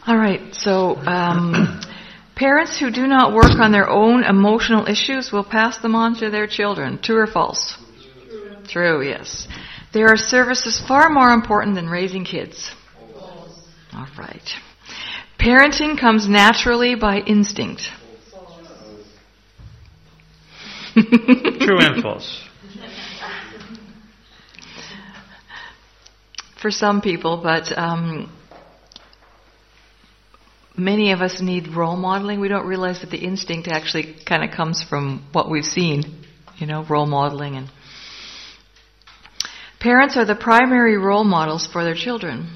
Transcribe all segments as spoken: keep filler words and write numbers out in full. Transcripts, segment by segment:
All right, so um, parents who do not work on their own emotional issues will pass them on to their children. True or false? True. True, yes. There are services far more important than raising kids. False. All right. Parenting comes naturally by instinct. True and false. For some people, but um, many of us need role modeling. We don't realize that the instinct actually kind of comes from what we've seen, you know, role modeling. And parents are the primary role models for their children.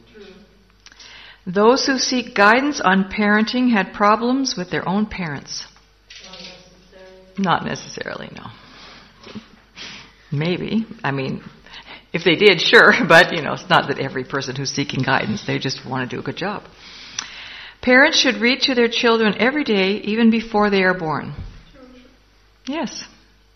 Those who seek guidance on parenting had problems with their own parents. Not necessarily, no. Maybe. I mean, if they did, sure, but, you know, it's not that every person who's seeking guidance, they just want to do a good job. Parents should read to their children every day, even before they are born. Yes.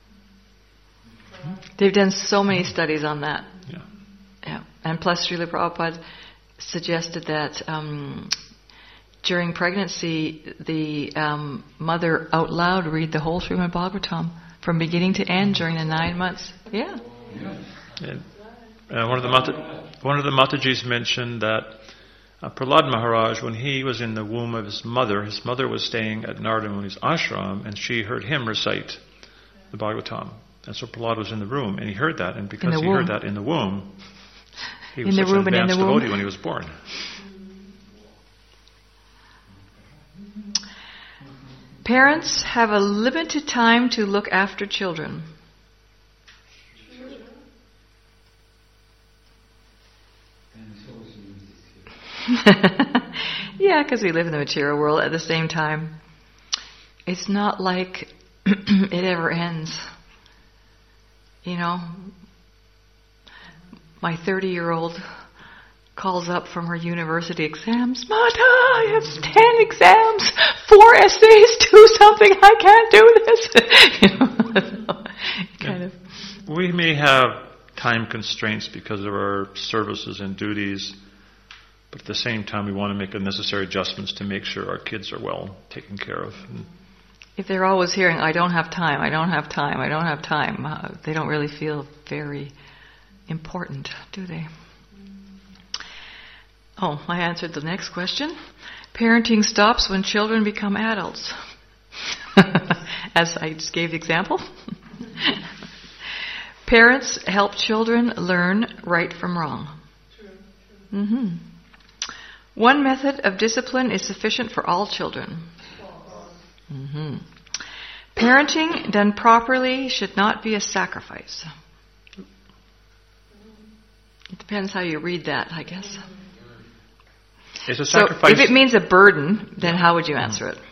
They've done so many studies on that. Yeah. Yeah. And plus, Srila Prabhupada suggested that um, during pregnancy, the um, mother out loud read the whole Srimad Bhagavatam from beginning to end during the nine months. Yeah. yeah. Uh, one of the Mata, one of the Matajis mentioned that uh, Prahlad Maharaj, when he was in the womb of his mother, his mother was staying at Narada Muni's ashram, and she heard him recite the Bhagavatam. And so Prahlad was in the room, and he heard that, and because he womb. heard that in the womb, he was in such the womb an advanced and in the devotee womb. when he was born. Parents have a limited time to look after children. Yeah, because we live in the material world. At the same time, it's not like it ever ends. You know, my thirty-year-old calls up from her university exams. Mata, I have ten exams, four essays, do something. I can't do this. You know, so, kind of. We may have time constraints because of our services and duties, but at the same time, we want to make the necessary adjustments to make sure our kids are well taken care of. If they're always hearing, I don't have time, I don't have time, I don't have time, uh, they don't really feel very important, do they? Oh, I answered the next question. Parenting stops when children become adults. As I just gave the example. Parents help children learn right from wrong. Mm-hmm. One method of discipline is sufficient for all children. Mm-hmm. Parenting done properly should not be a sacrifice. It depends how you read that, I guess. It's a sacrifice. So if it means a burden, then how would you answer it?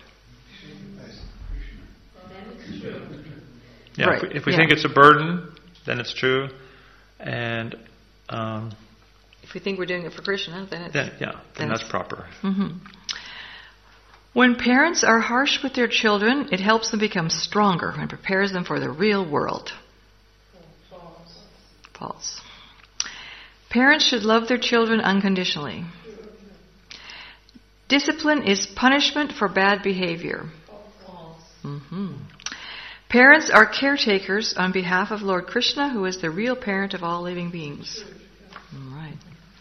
Yeah, right. if we, if we yeah. think it's a burden, then it's true. And um, if we think we're doing it for Krishna, then it's... Then, yeah, then, then that's proper. Mm-hmm. When parents are harsh with their children, it helps them become stronger and prepares them for the real world. False. False. Parents should love their children unconditionally. Discipline is punishment for bad behavior. False. Mm-hmm. Parents are caretakers on behalf of Lord Krishna, who is the real parent of all living beings. All right.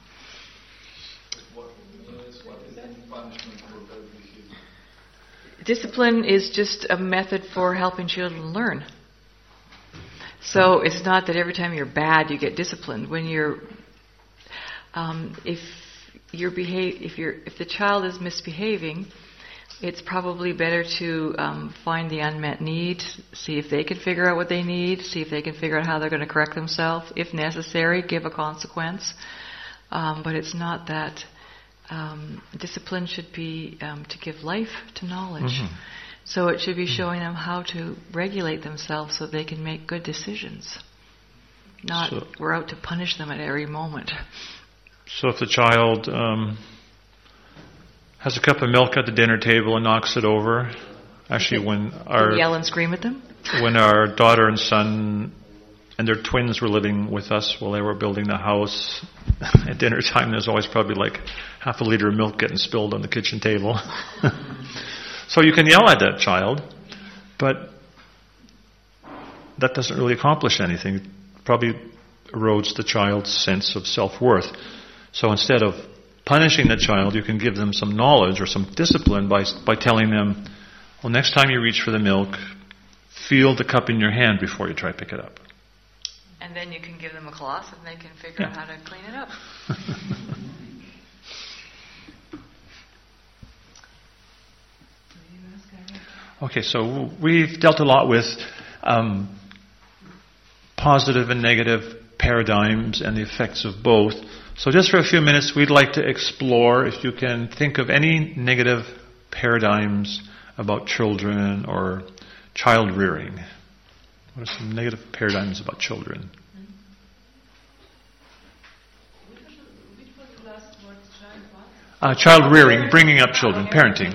Discipline is just a method for helping children learn. So it's not that every time you're bad you get disciplined. When you're, um, if you're behave, if you're, if the child is misbehaving, it's probably better to um, find the unmet need, see if they can figure out what they need, see if they can figure out how they're going to correct themselves. If necessary, give a consequence. Um, but it's not that. Um, discipline should be um, to give life to knowledge. Mm-hmm. So it should be showing them how to regulate themselves so they can make good decisions. Not so, we're out to punish them at every moment. So if the child um, has a cup of milk at the dinner table and knocks it over, actually when our... yell and scream at them? When our daughter and son and their twins were living with us while they were building the house. At dinner time, there's always probably like half a liter of milk getting spilled on the kitchen table. So you can yell at that child, but that doesn't really accomplish anything. It probably erodes the child's sense of self-worth. So instead of punishing the child, you can give them some knowledge or some discipline by by telling them, well, next time you reach for the milk, feel the cup in your hand before you try to pick it up. And then you can give them a cloth and they can figure Yeah. out how to clean it up. Okay, so we've dealt a lot with um, positive and negative paradigms and the effects of both. So just for a few minutes, we'd like to explore if you can think of any negative paradigms about children or child rearing. What are some negative paradigms about children? Uh, child rearing, bringing up children, parenting.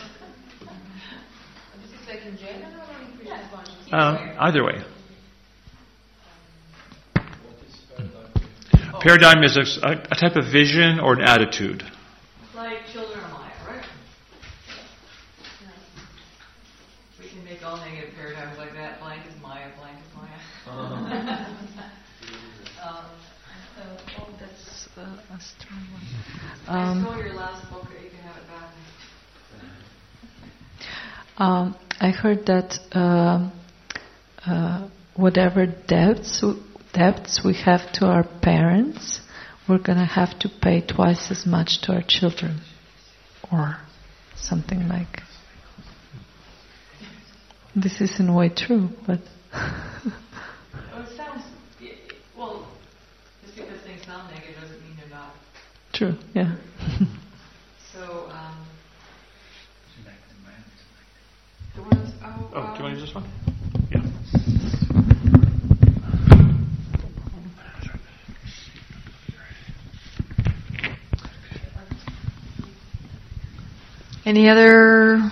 Um, either way. Paradigm is a, a type of vision or an attitude. Like children are Maya, right? We can make all negative paradigms like that. Blank is Maya, blank is Maya. um, so, oh, that's uh, a strong one. Um, I saw your last book, that you can have it back. Um, I heard that uh, uh, whatever debts debts we have to our parents, we're going to have to pay twice as much to our children, or something like. This is in a way true, but. Well, it sounds well. Just because things sound negative doesn't mean they're not. True. Yeah. So. Um, the ones, oh, Oh, um, do you want to use this one? Yeah. Any other?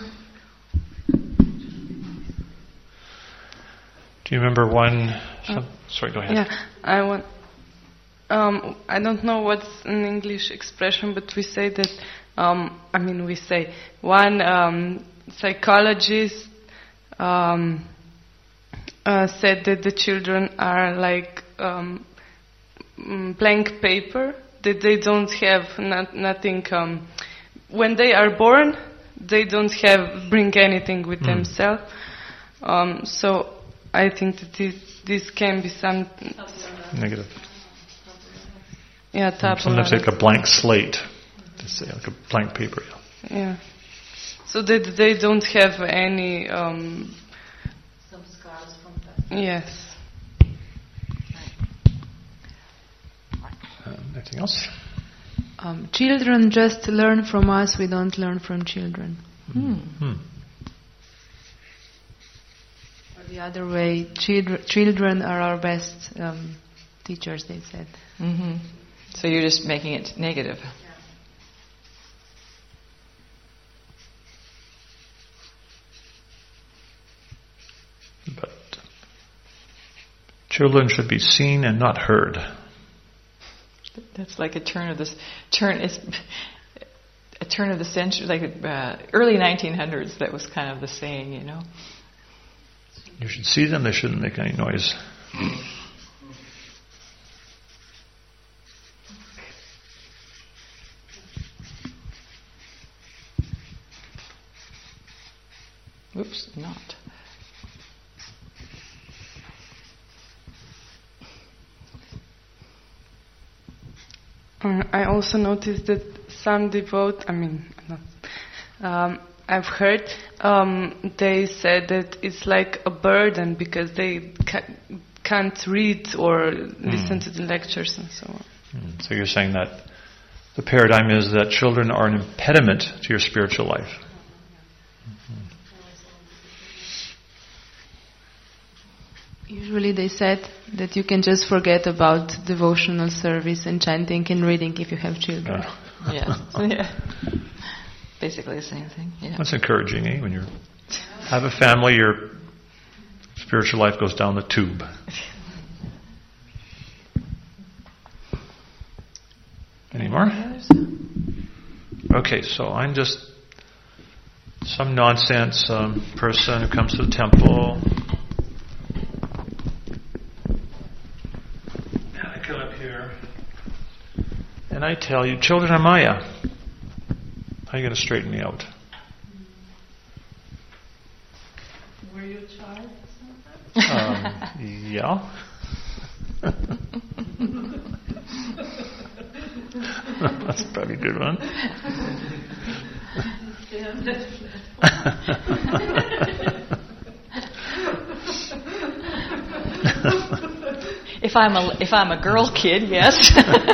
Do you remember one? Some, sorry, go ahead. Yeah, I want. Um, I don't know what's an English expression, but we say that. Um, I mean, we say one um, psychologist um, uh, said that the children are like um, blank paper, that they don't have not, nothing. Um, when they are born, they don't have bring anything with Mm. themselves. Um, so I think that this, this can be some. Negative. Yeah, tabula. Sometimes like a blank slate. To say like a blank paper. Yeah. So that they don't have any. Um, Some scars from that. yes. Um, anything else? Um, children just learn from us, we don't learn from children. Hmm. Hmm. Or the other way, children, children are our best um, teachers, they said. Mm-hmm. So you're just making it negative. But children should be seen and not heard. That's like a turn of this turn. It's a turn of the century, like uh, early nineteen hundreds. That was kind of the saying, you know. You should see them, they shouldn't make any noise. Oops, not. Uh, I also noticed that some devote, I mean, not, um, I've heard um, they said that it's like a burden because they ca- can't read or listen to the lectures and so on. Mm. So you're saying that the paradigm is that children are an impediment to your spiritual life. Usually they said that you can just forget about devotional service and chanting and reading if you have children. Uh, Yeah, yeah. Basically the same thing. Yeah. That's encouraging, eh? When you have a family, your spiritual life goes down the tube. Any more? Okay, so I'm just some nonsense um, person who comes to the temple. And I come up here and I tell you, children of Maya, how are you going to straighten me out? Were you a child Um, yeah. That's probably a good one. If I'm a if I'm a girl kid, yes.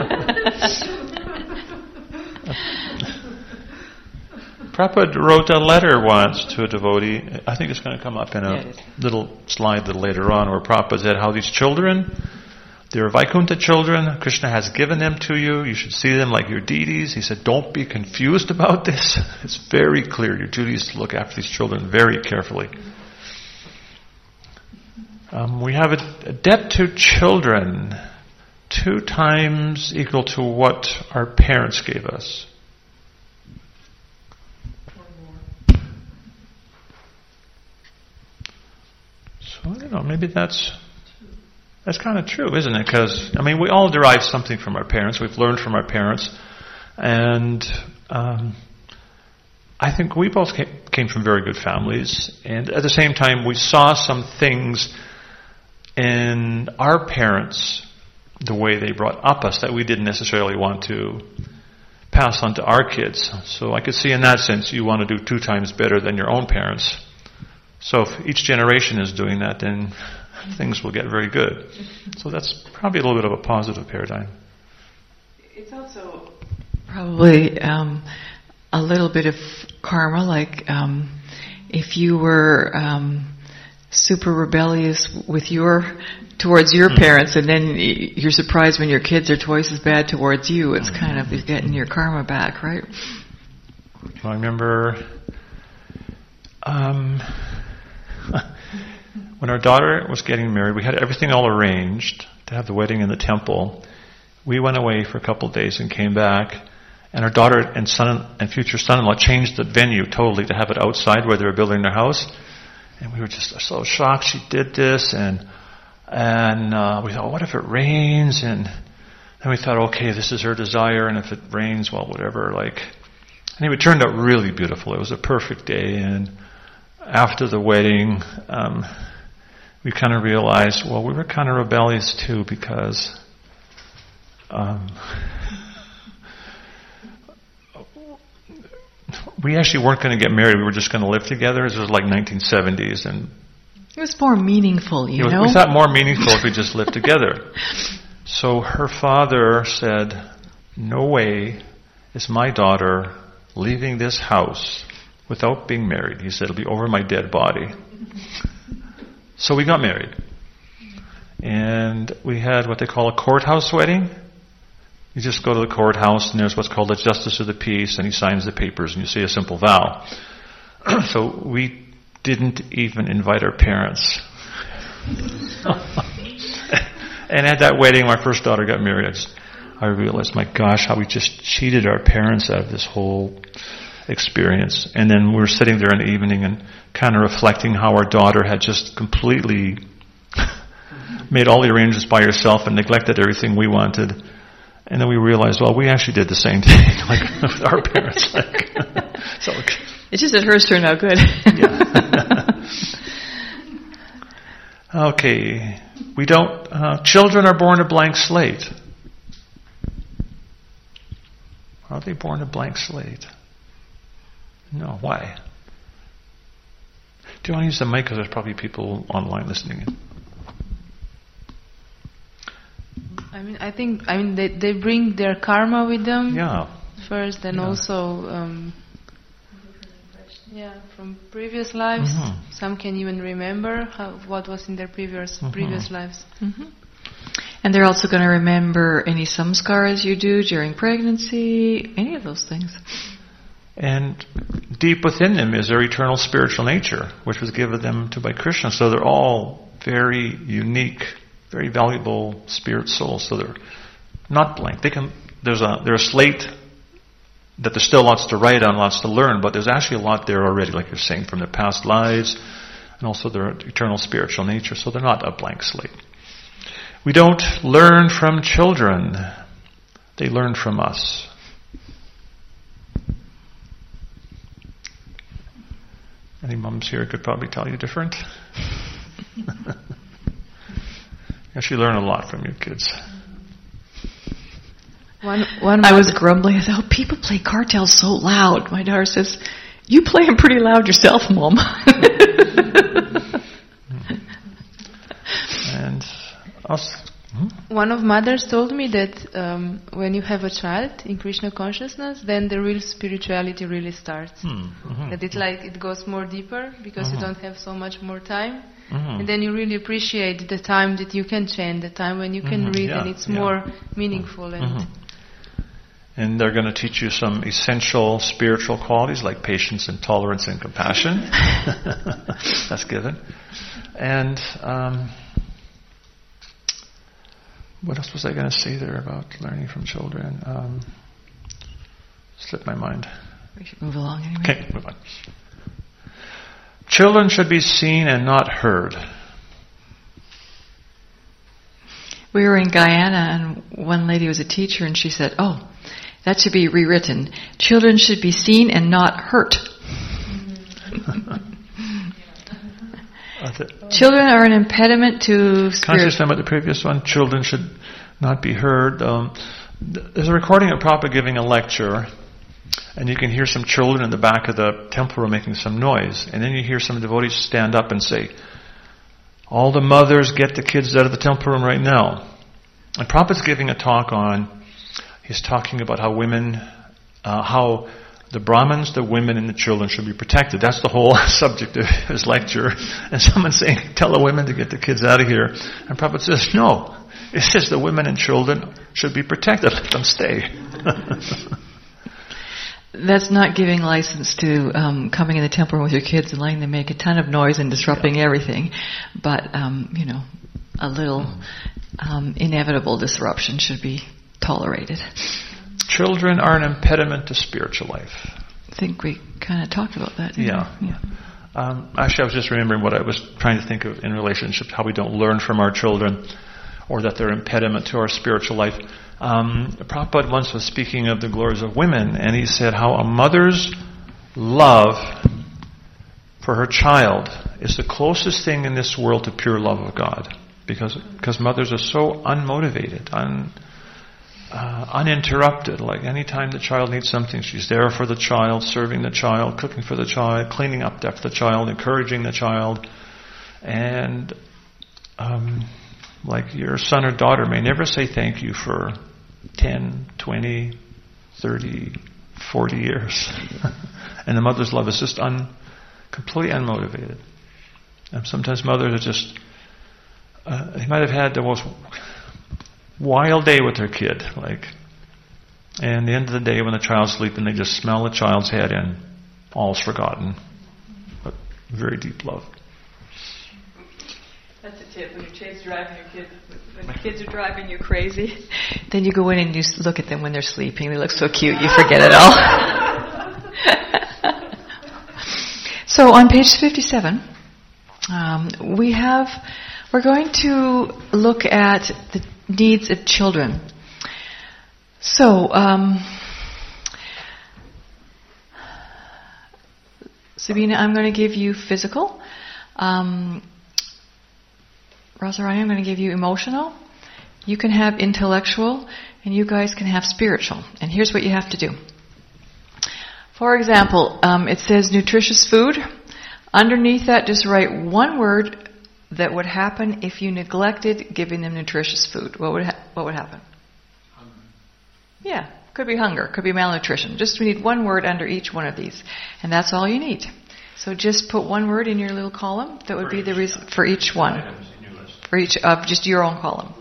Prabhupada wrote a letter once to a devotee. I think it's going to come up in a Yeah, little slide a little later on, where Prabhupada said how these children, they're Vaikuntha children. Krishna has given them to you. You should see them like your deities. He said, don't be confused about this. It's very clear. Your duty is to look after these children very carefully. Um, we have a, a debt to children two times equal to what our parents gave us. So I don't know, maybe that's that's kind of true, isn't it? Because, I mean, we all derive something from our parents. We've learned from our parents. And um, I think we both came, came from very good families. And at the same time, we saw some things in our parents, the way they brought up us, that we didn't necessarily want to pass on to our kids. So I could see in that sense you want to do two times better than your own parents. So if each generation is doing that, then things will get very good. So that's probably a little bit of a positive paradigm. It's also probably um, a little bit of karma, like um, if you were um, super rebellious with your towards your parents, and then you're surprised when your kids are twice as bad towards you. It's kind of you're getting your karma back, right? I remember um, when our daughter was getting married, we had everything all arranged to have the wedding in the temple. We went away for a couple of days and came back, and our daughter and son and future son-in-law changed the venue totally to have it outside where they were building their house. And we were just so shocked she did this, and and uh, we thought, what if it rains? And then we thought, okay, this is her desire, and if it rains, well, whatever. Like, anyway, it turned out really beautiful. It was a perfect day, and after the wedding, um, we kind of realized, well, we were kind of rebellious too, because um, we actually weren't going to get married. We were just going to live together. It was like nineteen seventies, and it was more meaningful, you was, know. We thought more meaningful if we just lived together. So her father said, "No way is my daughter leaving this house without being married." He said, "It'll be over my dead body." So we got married, and we had what they call a courthouse wedding. You just go to the courthouse, and there's what's called a justice of the peace, and he signs the papers, and you say a simple vow. So we didn't even invite our parents. And at that wedding, my first daughter got married. I, just, I realized, my gosh, how we just cheated our parents out of this whole experience. And then we were sitting there in the evening and kind of reflecting how our daughter had just completely made all the arrangements by herself and neglected everything we wanted. And then we realized, well, we actually did the same thing, like with our parents. Like, so, it's just that hers turned out good. Yeah. Okay, we don't. Uh, children are born a blank slate. Are they born a blank slate? No. Why? Do you want to use the mic? Because there's probably people online listening in. I mean, I think, I mean, they they bring their karma with them. Yeah. First, and Yeah. also, um, yeah, from previous lives. Mm-hmm. Some can even remember how, what was in their previous Mm-hmm. previous lives. Mm-hmm. And they're also going to remember any samskaras you do during pregnancy, any of those things. And deep within them is their eternal spiritual nature, which was given them to by Krishna. So they're all very unique, very valuable spirit souls. So they're not blank. They can there's a there's a slate that there's still lots to write on, lots to learn, but there's actually a lot there already, like you're saying, from their past lives and also their eternal spiritual nature. So they're not a blank slate. We don't learn from children. They learn from us. Any mums here could probably tell you different. You actually learn a lot from your kids. One, one I was grumbling. I thought, oh, people play cartels so loud. My daughter says, you play them pretty loud yourself, Mom. And us. Hmm? One of mothers told me that um, when you have a child in Krishna consciousness, then the real spirituality really starts. Hmm. Mm-hmm. That it's like it goes more deeper because Mm-hmm. you don't have so much more time. Mm-hmm. And then you really appreciate the time that you can chant, the time when you can Mm-hmm. read, Yeah, and it's yeah. more meaningful. And Mm-hmm. And they're going to teach you some essential spiritual qualities like patience and tolerance and compassion. That's given. And um, what else was I going to say there about learning from children? Um, slipped my mind. We should move along anyway. Okay, move on. Children should be seen and not heard. We were in Guyana, and one lady was a teacher, and she said, oh, that should be rewritten. Children should be seen and not hurt. Children are an impediment to spirit. Can I say something about the previous one? Children should not be heard. Um, there's a recording of Prabhupada giving a lecture, and you can hear some children in the back of the temple room making some noise. And then you hear some devotees stand up and say, all the mothers, get the kids out of the temple room right now. And Prabhupada's giving a talk on, he's talking about how women, uh, how the Brahmins, the women, and the children should be protected. That's the whole subject of his lecture. And someone's saying, tell the women to get the kids out of here. And Prabhupada says, no. It says the women and children should be protected. Let them stay. That's not giving license to um, coming in the temple room with your kids and letting them make a ton of noise and disrupting yeah. everything. But, um, you know, a little um, inevitable disruption should be tolerated. Children are an impediment to spiritual life. I think we kind of talked about that. Yeah. We? yeah. Um, actually, I was just remembering what I was trying to think of in relationships, how we don't learn from our children, or that they're impediment to our spiritual life. Um, Prabhupada once was speaking of the glories of women, and he said how a mother's love for her child is the closest thing in this world to pure love of God, because because mothers are so unmotivated, un, uh, uninterrupted. Like any time the child needs something, she's there for the child, serving the child, cooking for the child, cleaning up after the child, encouraging the child, and um, like your son or daughter may never say thank you for ten, twenty, thirty, forty years. And the mother's love is just un, completely unmotivated. And sometimes mothers are just, uh, they might have had the most wild day with their kid, like, and at the end of the day when the child's sleeping, they just smell the child's head and all's forgotten. But very deep love. That's a tip. When your kids driving your kids, when the kids are driving you crazy, then you go in and you look at them when they're sleeping. They look so cute, you forget it all. So on page fifty-seven, um, we have we're going to look at the needs of children. So, um, Sabina, I'm going to give you physical. Um, Rosarani, I'm going to give you emotional. You can have intellectual, and you guys can have spiritual. And here's what you have to do. For example, um, it says nutritious food. Underneath that, just write one word that would happen if you neglected giving them nutritious food. What would ha- what would happen? Hunger. Yeah, could be hunger, could be malnutrition. Just we need one word under each one of these, and that's all you need. So just put one word in your little column. That would be the reason for each one. For each of just your own column.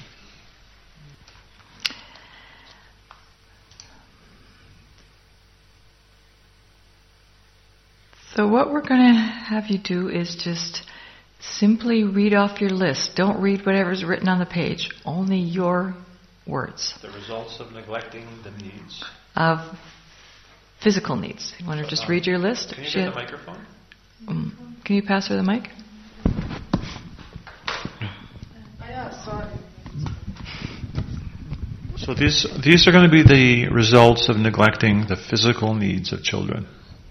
So what we're going to have you do is just simply read off your list. Don't read whatever's written on the page. Only your words. The results of neglecting the needs. Of physical needs. You want to just read your list? Can you She get had- the microphone? um, can you pass her the mic? So these these are going to be the results of neglecting the physical needs of children.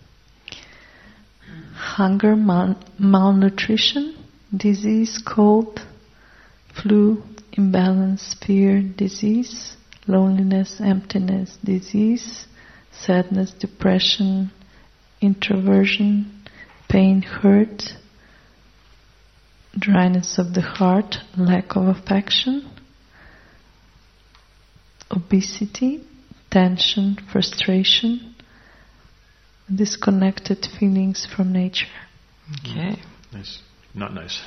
Hunger, mal- malnutrition, disease, cold, flu, imbalance, fear, disease, loneliness, emptiness, disease, sadness, depression, introversion, pain, hurt, dryness of the heart, lack of affection, obesity, tension, frustration, disconnected feelings from nature. Okay. Nice. Not nice.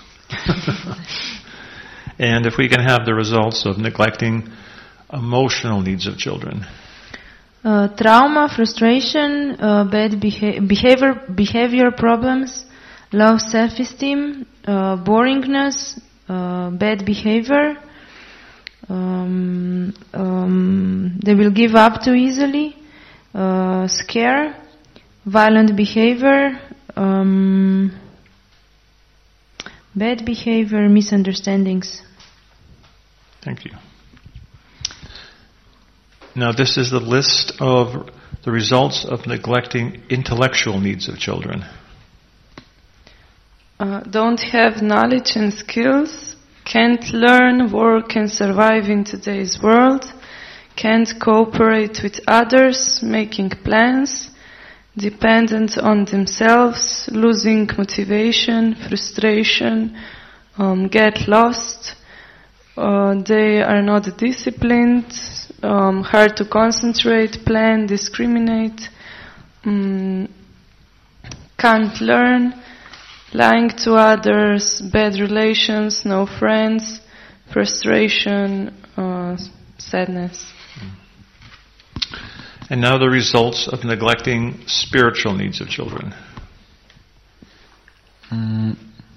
And if we can have the results of neglecting emotional needs of children. Uh, trauma, frustration, uh, bad beha- behavior, behavior problems, low self-esteem, uh, boringness, uh, bad behavior. Um, um, they will give up too easily, uh, scare, violent behavior, um, bad behavior, misunderstandings. Thank you. Now this is the list of the results of neglecting intellectual needs of children. Uh, don't have knowledge and skills, can't learn, work and survive in today's world, can't cooperate with others, making plans, dependent on themselves, losing motivation, frustration, um, get lost, uh, they are not disciplined, um, hard to concentrate, plan, discriminate, um, can't learn, lying to others, bad relations, no friends, frustration, uh, sadness. And now the results of neglecting spiritual needs of children. Mm.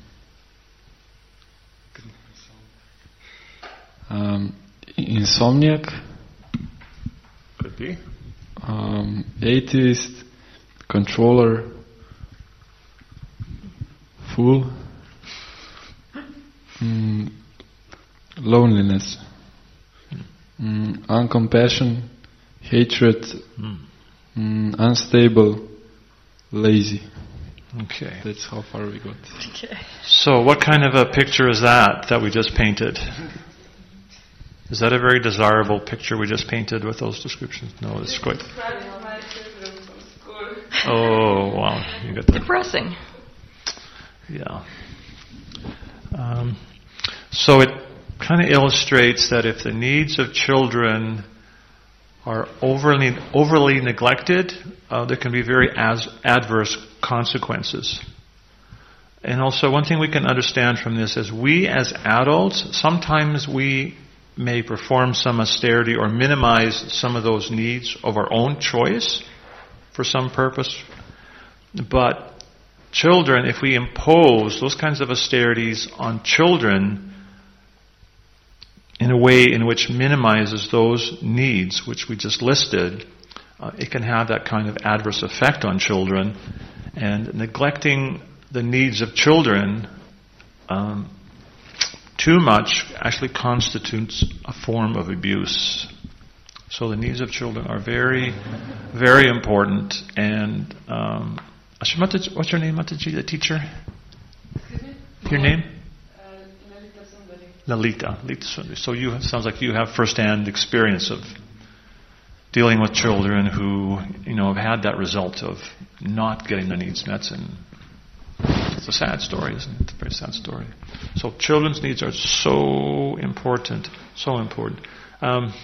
Um, insomniac, Could be. um, atheist, controller, fool, mm, loneliness, mm, uncompassion, hatred, Mm. mm, unstable, lazy. Okay. That's how far we got. So what kind of a picture is that that we just painted? Is that a very desirable picture we just painted with those descriptions? No, it's quite... Oh, wow. You got the... Depressing. Yeah. Um, so it kind of illustrates that if the needs of children are overly overly neglected, uh, there can be very as adverse consequences. And also one thing we can understand from this is we as adults, sometimes we may perform some austerity or minimize some of those needs of our own choice for some purpose. But children, if we impose those kinds of austerities on children in a way in which minimizes those needs which we just listed, uh, it can have that kind of adverse effect on children. And neglecting the needs of children um, too much actually constitutes a form of abuse. So the needs of children are very, very important. And um, what's your name, Mataji, the teacher? Your name? Lalita. Lalita. So you sounds like you have first-hand experience of dealing with children who, you know, have had that result of not getting their needs met. And it's a sad story, isn't it? It's a very sad story. So children's needs are so important, so important. Um,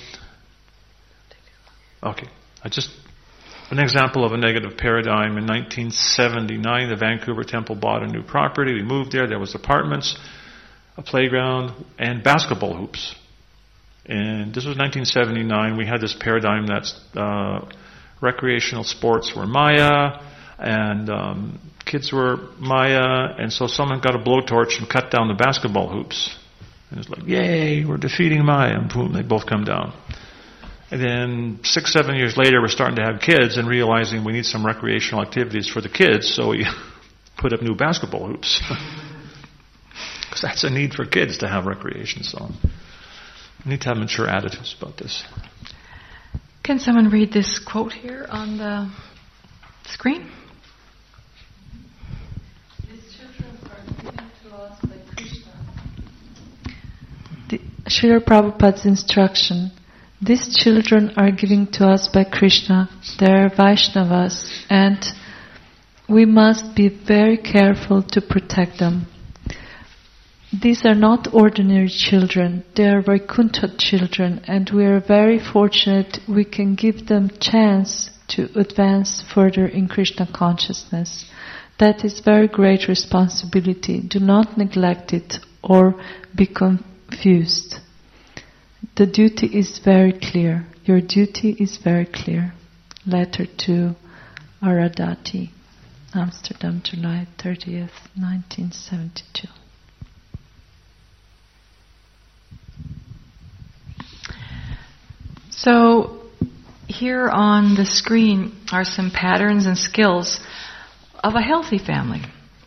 okay, I just an example of a negative paradigm. In nineteen seventy-nine, the Vancouver Temple bought a new property. We moved there. There was apartments, a playground, and basketball hoops. And this was nineteen seventy-nine. We had this paradigm that uh, recreational sports were Maya, and um, kids were Maya, and so someone got a blowtorch and cut down the basketball hoops. And it's like, yay, we're defeating Maya. And boom, they both come down. And then six, seven years later, we're starting to have kids and realizing we need some recreational activities for the kids, so we put up new basketball hoops. Because that's a need for kids to have recreation. So we need to have mature attitudes about this. Can someone read this quote here on the screen? These children are given to us by Krishna. The Srila Prabhupada's instruction. These children are given to us by Krishna. They are Vaishnavas, and we must be very careful to protect them. These are not ordinary children. They are Vaikuntha children, and we are very fortunate we can give them chance to advance further in Krishna consciousness. That is very great responsibility. Do not neglect it or be confused. The duty is very clear. Your duty is very clear. Letter to Aradati, Amsterdam, July thirtieth, nineteen seventy-two. So here on the screen are some patterns and skills of a healthy family.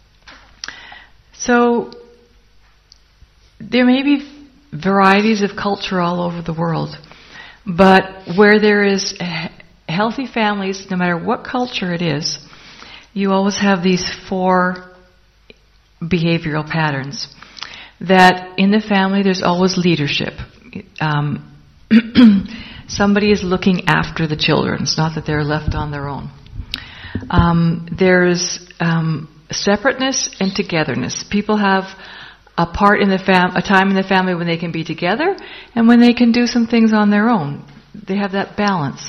So there may be varieties of culture all over the world, but where there is healthy families, no matter what culture it is, you always have these four behavioral patterns. That in the family there's always leadership. Um, somebody is looking after the children. It's not that they're left on their own. Um, there's um, separateness and togetherness. People have a part in the fam- a time in the family when they can be together and when they can do some things on their own. They have that balance.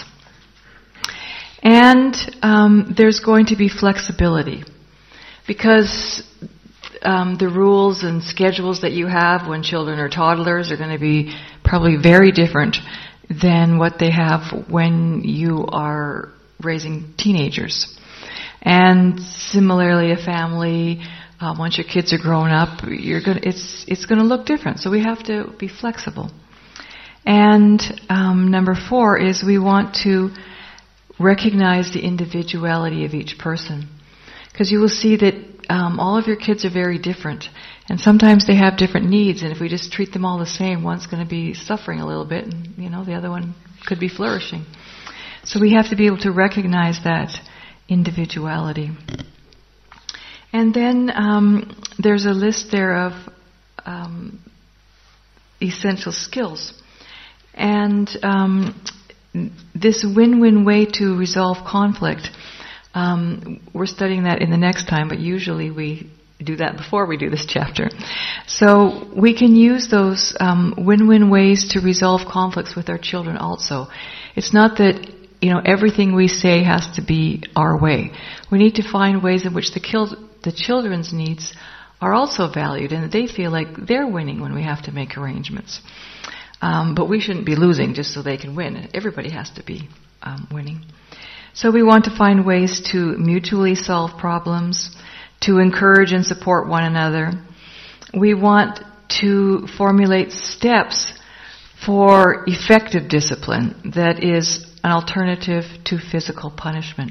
And um, there's going to be flexibility because um, the rules and schedules that you have when children are toddlers are going to be probably very different than what they have when you are raising teenagers. And similarly, a family, uh, once your kids are grown up, you're gonna, it's it's going to look different. So we have to be flexible. And um, number four is we want to recognize the individuality of each person, because you will see that um, all of your kids are very different, and sometimes they have different needs. And if we just treat them all the same, one's going to be suffering a little bit, and you know the other one could be flourishing. So we have to be able to recognize that individuality. And then um, there's a list there of um, essential skills. And um, this win-win way to resolve conflict, um, we're studying that in the next time, but usually we do that before we do this chapter. So we can use those um, win-win ways to resolve conflicts with our children also. It's not that you know everything we say has to be our way. We need to find ways in which the, kil- the children's needs are also valued and that they feel like they're winning when we have to make arrangements. Um, but we shouldn't be losing just so they can win. Everybody has to be um, winning. So we want to find ways to mutually solve problems, to encourage and support one another. We want to formulate steps for effective discipline that is an alternative to physical punishment.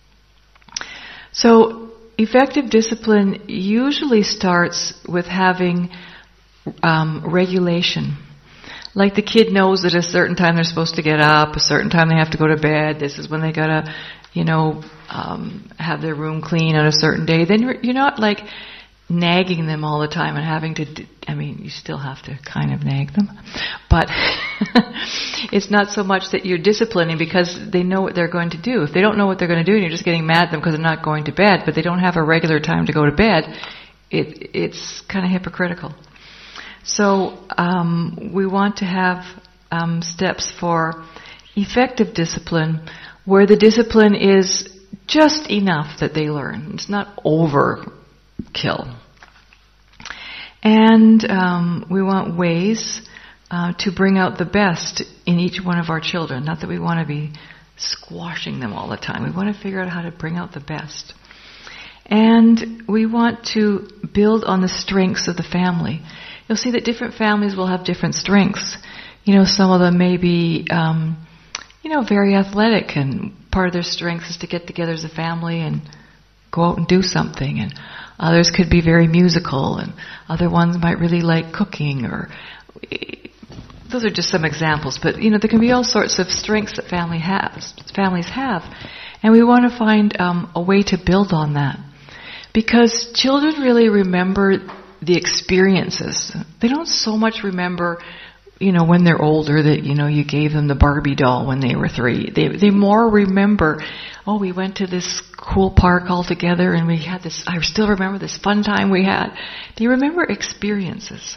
So effective discipline usually starts with having um, regulation. Like the kid knows that at a certain time they're supposed to get up, a certain time they have to go to bed, this is when they gotta, you know, um, have their room clean on a certain day. Then you're, you're not like nagging them all the time and having to, d- I mean, you still have to kind of nag them. But it's not so much that you're disciplining because they know what they're going to do. If they don't know what they're going to do and you're just getting mad at them because they're not going to bed, but they don't have a regular time to go to bed, it, it's kind of hypocritical. So um, we want to have um, steps for effective discipline where the discipline is just enough that they learn. It's not overkill. And um, we want ways uh, to bring out the best in each one of our children. Not that we want to be squashing them all the time. We want to figure out how to bring out the best. And we want to build on the strengths of the family. you'll see that different families will have different strengths. You know, some of them may be, um, you know, very athletic, and part of their strength is to get together as a family and go out and do something. And others could be very musical, and other ones might really like cooking, or those are just some examples. But, you know, there can be all sorts of strengths that family has, families have. And we want to find um, a way to build on that. Because children really remember the experiences. They don't so much remember, you know, when they're older that, you know, you gave them the Barbie doll when they were three. They they more remember, oh, we went to this cool park all together and we had this, I still remember this fun time we had. They remember experiences.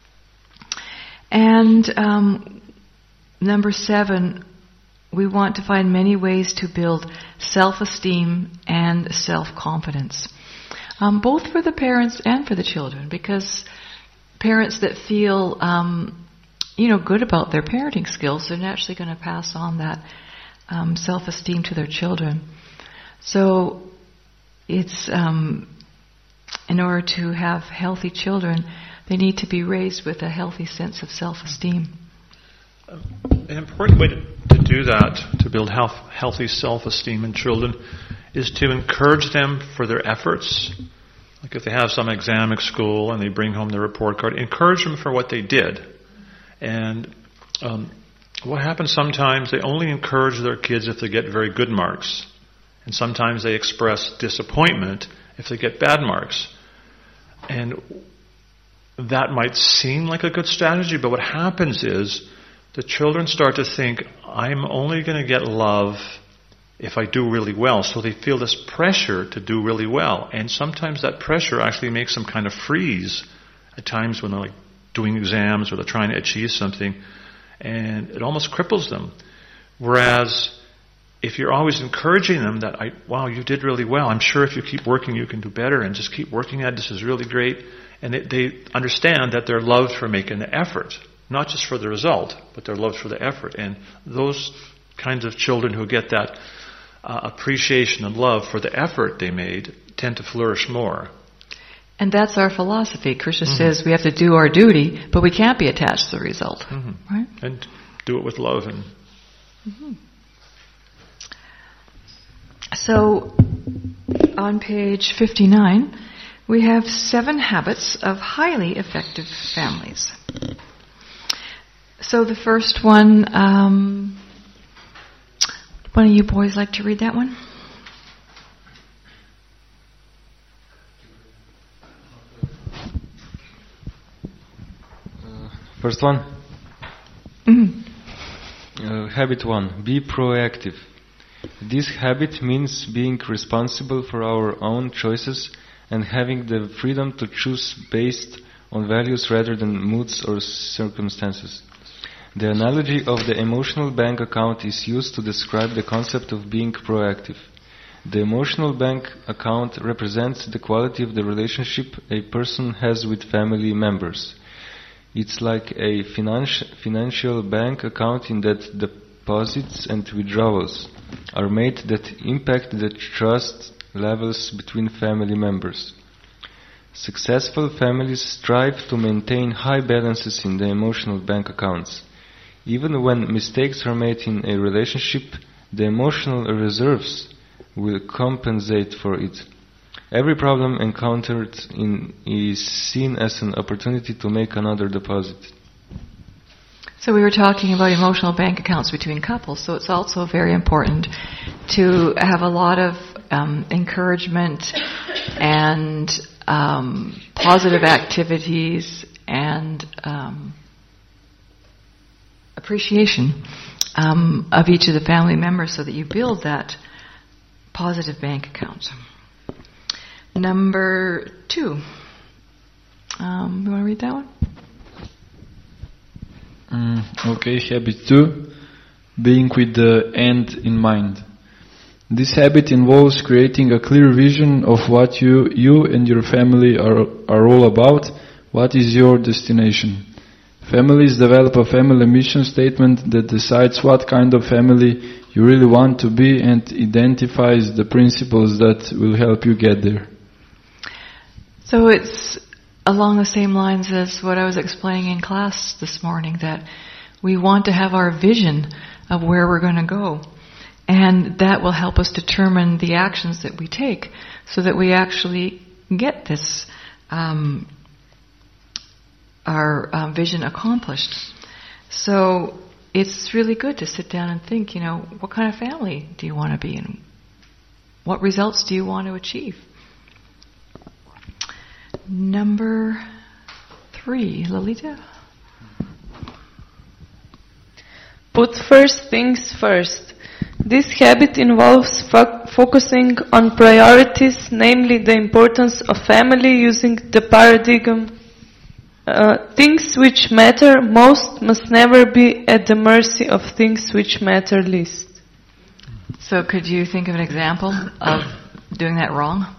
And um, number seven, we want to find many ways to build self-esteem and self-confidence. Um, both for the parents and for the children, because parents that feel, um, you know, good about their parenting skills, they're naturally going to pass on that um, self-esteem to their children. So it's, um, in order to have healthy children, they need to be raised with a healthy sense of self-esteem. An important way to, to do that, to build health, healthy self-esteem in children, is to encourage them for their efforts. Like if they have some exam at school and they bring home their report card, encourage them for what they did. And um, what happens sometimes, they only encourage their kids if they get very good marks. And sometimes they express disappointment if they get bad marks. And that might seem like a good strategy, but what happens is the children start to think, I'm only going to get love if I do really well. So they feel this pressure to do really well. And sometimes that pressure actually makes them kind of freeze at times when they're like doing exams or they're trying to achieve something. And it almost cripples them. Whereas if you're always encouraging them that, I, wow, you did really well. I'm sure if you keep working, you can do better. And just keep working at it. This is really great. And they, they understand that they're loved for making the effort. Not just for the result, but they're loved for the effort. And those kinds of children who get that uh, appreciation and love for the effort they made tend to flourish more. And that's our philosophy. Krishna mm-hmm. says we have to do our duty, but we can't be attached to the result. Mm-hmm. Right? And do it with love. And mm-hmm. So, on page fifty-nine, we have seven habits of highly effective families. So the first one, um, one of you boys like to read that one? Uh, first one? Mm-hmm. Uh, habit one, be proactive. This habit means being responsible for our own choices and having the freedom to choose based on values rather than moods or circumstances. The analogy of the emotional bank account is used to describe the concept of being proactive. The emotional bank account represents the quality of the relationship a person has with family members. It's like a financi- financial bank account in that deposits and withdrawals are made that impact the trust levels between family members. Successful families strive to maintain high balances in the emotional bank accounts. Even when mistakes are made in a relationship, the emotional reserves will compensate for it. Every problem encountered in is seen as an opportunity to make another deposit. So we were talking about emotional bank accounts between couples, so it's also very important to have a lot of um, encouragement and um, positive activities and um, appreciation um, of each of the family members so that you build that positive bank account. Number two. Um, you want to read that one? Mm, okay, habit two, being with the end in mind. This habit involves creating a clear vision of what you, you and your family are, are all about, what is your destination. Families develop a family mission statement that decides what kind of family you really want to be and identifies the principles that will help you get there. So it's along the same lines as what I was explaining in class this morning, that we want to have our vision of where we're going to go. And that will help us determine the actions that we take so that we actually get this, um, our um, vision accomplished. So it's really good to sit down and think, you know, what kind of family do you want to be in? What results do you want to achieve? Number three, Lalita. Put first things first. This habit involves fo- focusing on priorities, namely the importance of family, using the paradigm uh, things which matter most must never be at the mercy of things which matter least. So could you think of an example of doing that wrong?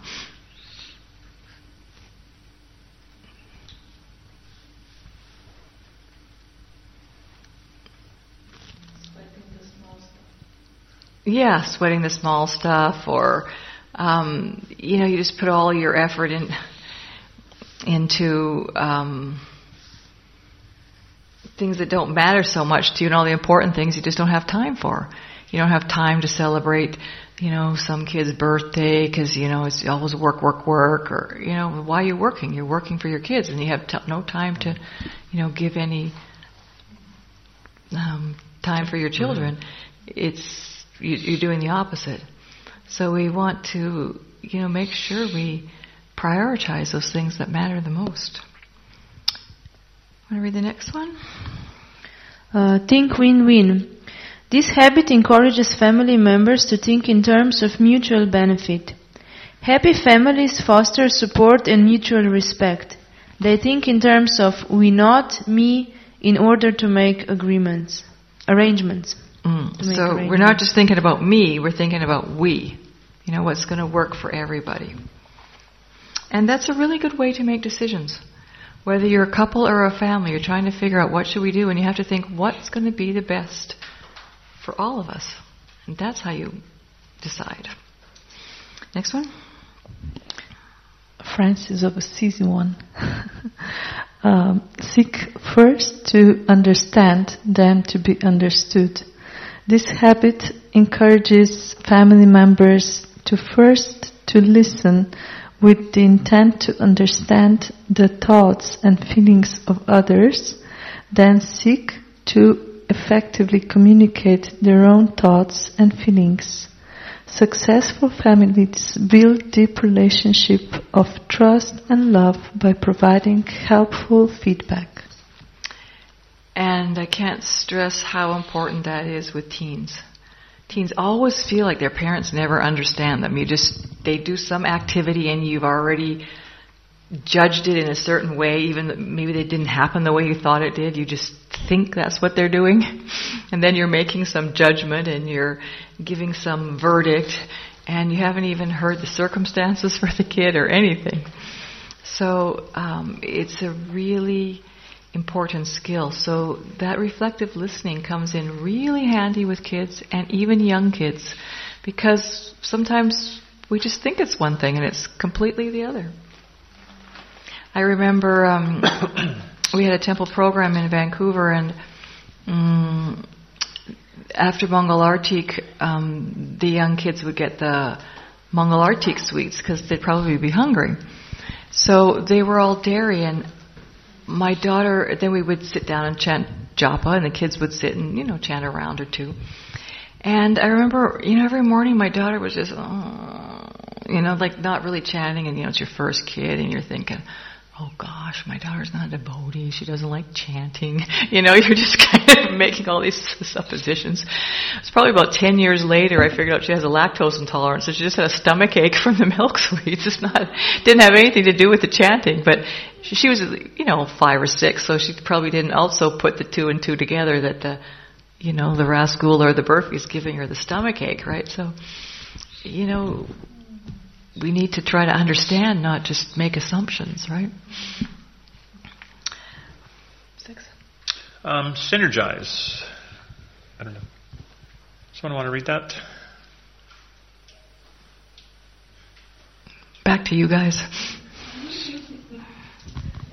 Yeah, sweating the small stuff, or um, you know, you just put all your effort in into um, things that don't matter so much to you, and all the important things you just don't have time for. You don't have time to celebrate, you know, some kid's birthday because you know it's always work, work, work, or you know, why are you working? You're working for your kids, and you have t- no time to, you know, give any um, time for your children. Mm-hmm. It's you're doing the opposite. So we want to, you know, make sure we prioritize those things that matter the most. Want to read the next one? Uh, think win-win. This habit encourages family members to think in terms of mutual benefit. Happy families foster support and mutual respect. They think in terms of we not, me, in order to make agreements, arrangements. Mm. So we're not just thinking about me, we're thinking about we. You know, what's going to work for everybody. And that's a really good way to make decisions. Whether you're a couple or a family, you're trying to figure out what should we do, and you have to think what's going to be the best for all of us. And that's how you decide. Next one. Francis of Assisi one. um, seek first to understand, then to be understood. This habit encourages family members to first to listen with the intent to understand the thoughts and feelings of others, then seek to effectively communicate their own thoughts and feelings. Successful families build deep relationship of trust and love by providing helpful feedback. And I can't stress how important that is with teens. Teens always feel like their parents never understand them. You just, they do some activity and you've already judged it in a certain way, even though maybe it didn't happen the way you thought it did. You just think that's what they're doing. And then you're making some judgment and you're giving some verdict and you haven't even heard the circumstances for the kid or anything. So um, it's a really important skill. So that reflective listening comes in really handy with kids and even young kids, because sometimes we just think it's one thing and it's completely the other. I remember um, we had a temple program in Vancouver, and um, after Mangalartik, um, the young kids would get the Mangalartik sweets because they'd probably be hungry. So they were all dairy, and my daughter, then we would sit down and chant japa, and the kids would sit and, you know, chant a round or two. And I remember, you know, every morning my daughter was just, oh, you know, like not really chanting, and, you know, it's your first kid, and you're thinking, oh gosh, my daughter's not a devotee, she doesn't like chanting. You know, you're just kind of making all these suppositions. It's probably about ten years later I figured out she has a lactose intolerance, so she just had a stomach ache from the milk sweets. It's not, didn't have anything to do with the chanting, but she, she was, you know, five or six, so she probably didn't also put the two and two together that the, you know, the rasgul or the burfi is giving her the stomach ache, right? So, you know, we need to try to understand, not just make assumptions, right? Six. Um, synergize. I don't know. Someone want to read that? Back to you guys.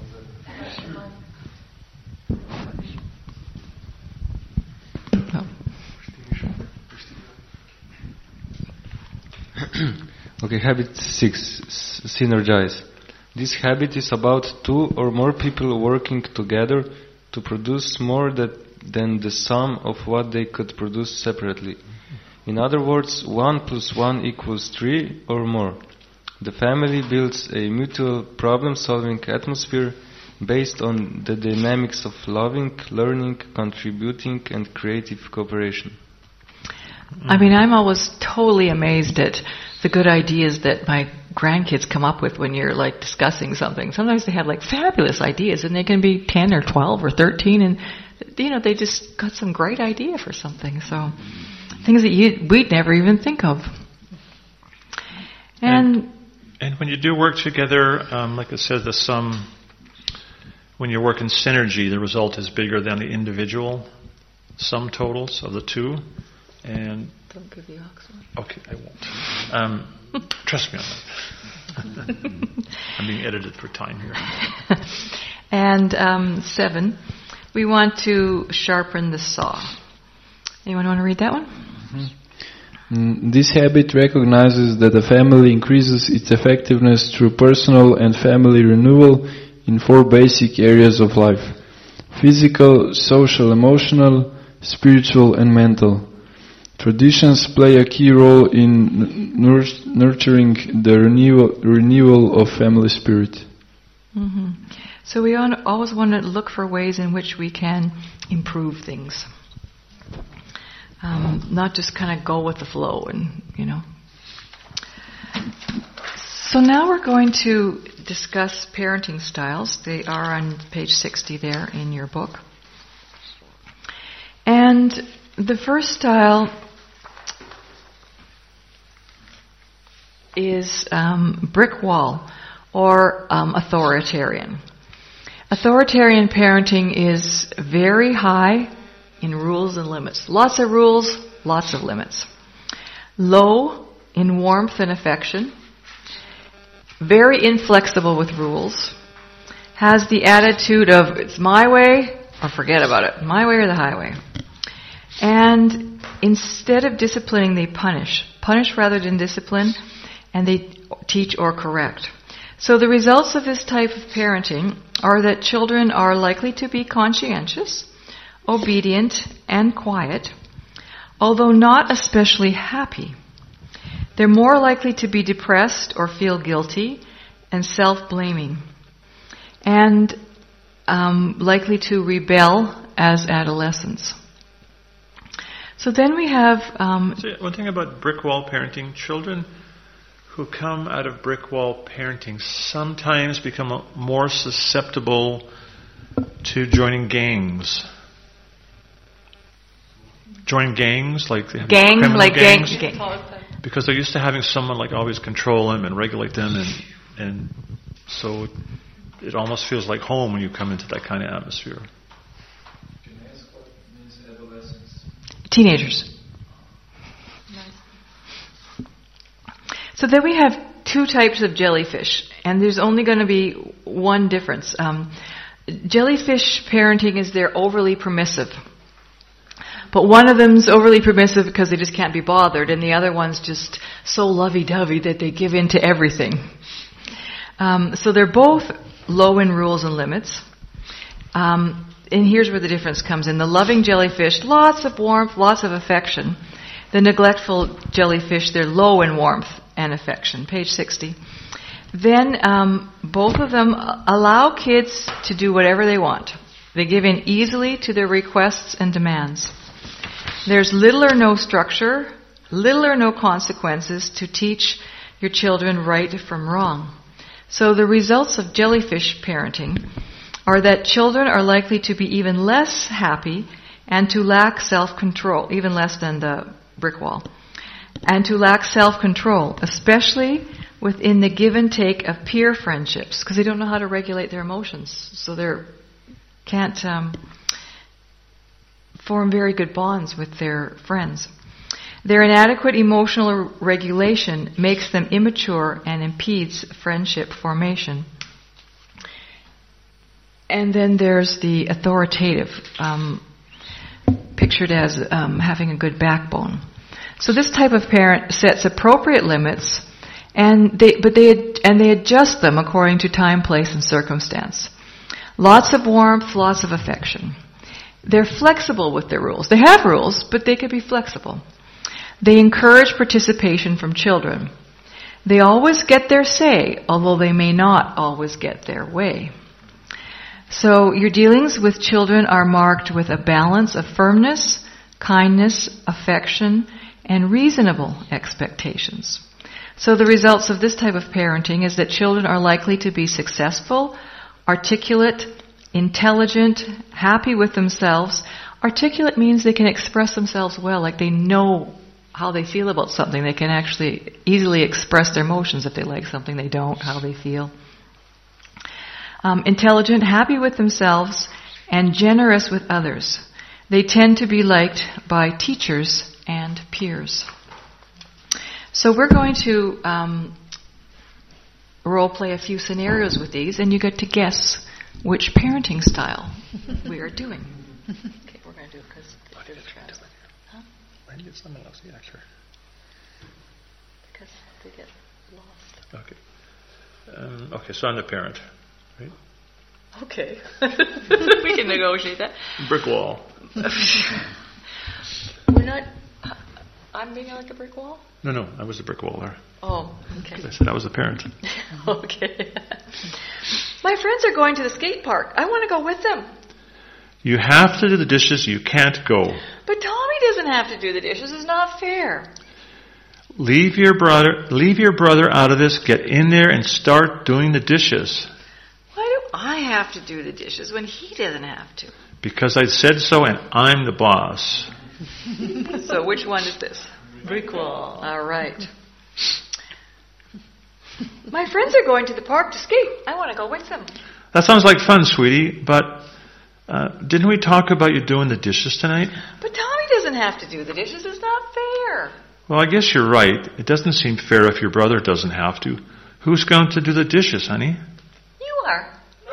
okay, habit six, s- synergize. This habit is about two or more people working together to produce more that, than the sum of what they could produce separately. In other words, one plus one equals three or more. The family builds a mutual problem-solving atmosphere based on the dynamics of loving, learning, contributing, and creative cooperation. I mean, I'm always totally amazed at the good ideas that my grandkids come up with when you're like discussing something. Sometimes they have like fabulous ideas, and they can be ten or twelve or thirteen, and you know they just got some great idea for something. So things that you we'd never even think of. And and, and when you do work together, um, like it says, the sum. When you work in synergy, the result is bigger than the individual sum totals of the two. And don't give the oxygen. Okay, I won't. Um, trust me on that. I'm being edited for time here. And um, seven, we want to sharpen the saw. Anyone want to read that one? Mm, This habit recognizes that a family increases its effectiveness through personal and family renewal in four basic areas of life: physical, social, emotional, spiritual, and mental. Traditions play a key role in nur- nurturing the renewal, renewal of family spirit. Mm-hmm. So we on, always want to look for ways in which we can improve things. Um, not just kind of go with the flow and, you know. So now we're going to discuss parenting styles. They are on page sixty there in your book. And the first style is um, brick wall or um, authoritarian. Authoritarian parenting is very high in rules and limits. Lots of rules, lots of limits. Low in warmth and affection. Very inflexible with rules. Has the attitude of, it's my way or forget about it. My way or the highway. And instead of disciplining, they punish. Punish rather than discipline, and they teach or correct. So the results of this type of parenting are that children are likely to be conscientious, obedient, and quiet, although not especially happy. They're more likely to be depressed or feel guilty and self-blaming, and um, likely to rebel as adolescents. So then we have... Um, so one thing about brick wall parenting, children who come out of brick wall parenting sometimes become more susceptible to joining gangs. Join gangs, like they have gangs, criminal like gangs, gang, gang. because they're used to having someone like always control them and regulate them, and and so it almost feels like home when you come into that kind of atmosphere. Can I ask what means adolescence? Teenagers. So then we have two types of jellyfish, and there's only going to be one difference. Um, jellyfish parenting is they're overly permissive. But one of them's overly permissive because they just can't be bothered, and the other one's just so lovey-dovey that they give in to everything. Um, so they're both low in rules and limits. Um, and here's where the difference comes in. The loving jellyfish, lots of warmth, lots of affection. The neglectful jellyfish, they're low in warmth and affection. Page sixty. Then um, both of them allow kids to do whatever they want. They give in easily to their requests and demands. There's little or no structure, little or no consequences to teach your children right from wrong. So the results of jellyfish parenting are that children are likely to be even less happy and to lack self-control, even less than the brick wall, and to lack self-control, especially within the give and take of peer friendships, because they don't know how to regulate their emotions, so they can't um, form very good bonds with their friends. Their inadequate emotional regulation makes them immature and impedes friendship formation. And then there's the authoritative, um, pictured as um, having a good backbone. So this type of parent sets appropriate limits And they, but they, and they adjust them according to time, place, and circumstance. Lots of warmth, lots of affection. They're flexible with their rules. They have rules, but they can be flexible. They encourage participation from children. They always get their say, although they may not always get their way. So your dealings with children are marked with a balance of firmness, kindness, affection, and reasonable expectations. So the results of this type of parenting is that children are likely to be successful, articulate, intelligent, happy with themselves. Articulate means they can express themselves well, like they know how they feel about something. They can actually easily express their emotions. If they like something, they don't, how they feel. Um, intelligent, happy with themselves, and generous with others. They tend to be liked by teachers and peers. So we're going to um, role play a few scenarios with these, and you get to guess which parenting style we are doing. Okay, we're going to do it because there's a trans. Huh? Why do you get someone else? Yeah, sure. Because they get lost. Okay. Um, okay, so I'm the parent, right? Okay. We can negotiate that. Brick wall. We're not... I'm being like a brick wall? No, no, I was the brick wall there. Oh, okay. I said I was the parent. Okay. My friends are going to the skate park. I want to go with them. You have to do the dishes. You can't go. But Tommy doesn't have to do the dishes. It's not fair. Leave your brother. Leave your brother out of this. Get in there and start doing the dishes. Why do I have to do the dishes when he doesn't have to? Because I said so, and I'm the boss. So which one is this? Brick wall. All right. My friends are going to the park to skate. I want to go with them. That sounds like fun, sweetie, but uh, didn't we talk about you doing the dishes tonight? But Tommy doesn't have to do the dishes. It's not fair. Well, I guess you're right. It doesn't seem fair if your brother doesn't have to. Who's going to do the dishes, honey? You are.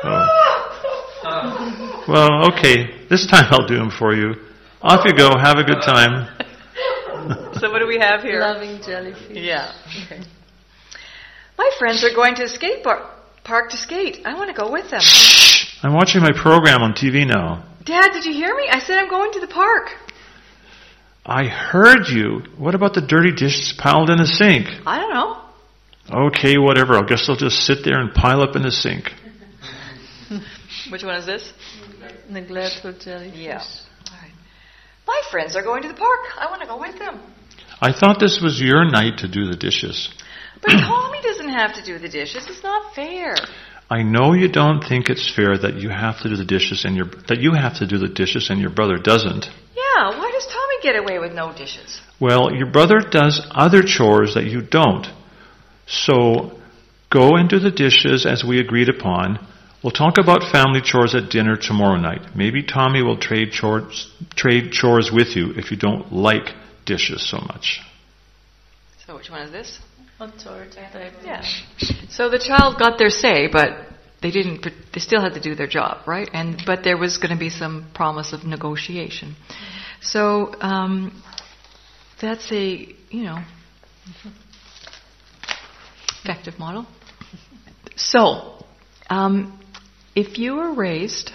Oh. Well, okay. This time I'll do them for you. Off you go. Have a good time. So what do we have here? Loving jellyfish. Yeah. Okay. My friends are going to the skate bar- park to skate. I want to go with them. Shh! I'm watching my program on T V now. Dad, did you hear me? I said I'm going to the park. I heard you. What about the dirty dishes piled in the sink? I don't know. Okay, whatever. I guess they'll just sit there and pile up in the sink. Which one is this? Neglectful jellyfish. Yeah. All right. My friends are going to the park. I want to go with them. I thought this was your night to do the dishes. But Tommy doesn't have to do the dishes. It's not fair. I know you don't think it's fair that you have to do the dishes and your that you have to do the dishes and your brother doesn't. Yeah, why does Tommy get away with no dishes? Well, your brother does other chores that you don't. So go and do the dishes as we agreed upon. We'll talk about family chores at dinner tomorrow night. Maybe Tommy will trade chores trade chores with you if you don't like dishes so much. So which one is this? Authoritative. Yeah. So the child got their say, but they didn't. They still had to do their job, right? And but there was going to be some promise of negotiation. So um, that's a you know effective model. So um, if you were raised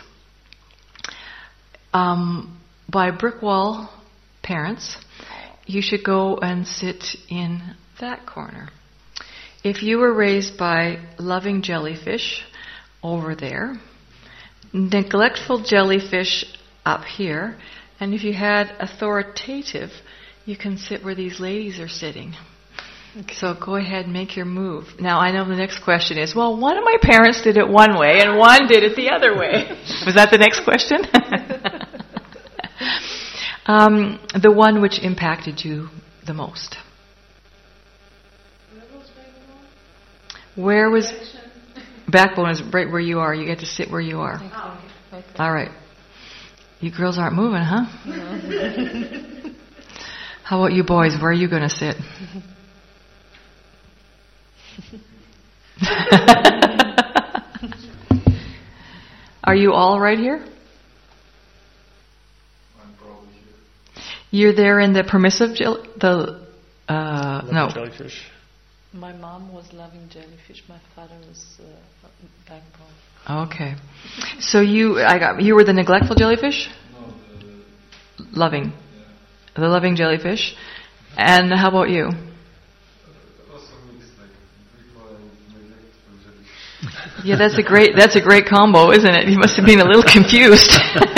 um, by brick wall parents, you should go and sit in that corner. If you were raised by loving jellyfish over there, neglectful jellyfish up here, and if you had authoritative, you can sit where these ladies are sitting. Okay. So go ahead and make your move. Now I know the next question is, well, one of my parents did it one way and one did it the other way. Was that the next question? um, the one which impacted you the most. Where was backbone is right where you are. You get to sit where you are. Oh, okay. All right. You girls aren't moving, huh? No. How about you boys? Where are you going to sit? Are you all right here? I'm probably here. You're there in the permissive, gel- the uh, no. Jellyfish. My mom was loving jellyfish. My father was uh, backbone. Okay. So you, I got, you were the neglectful jellyfish? No, the, Loving. yeah. The loving jellyfish. And how about you? Also mixed, like brickball and neglectful jellyfish. Yeah, that's a great, that's a great combo, isn't it? You must have been a little confused.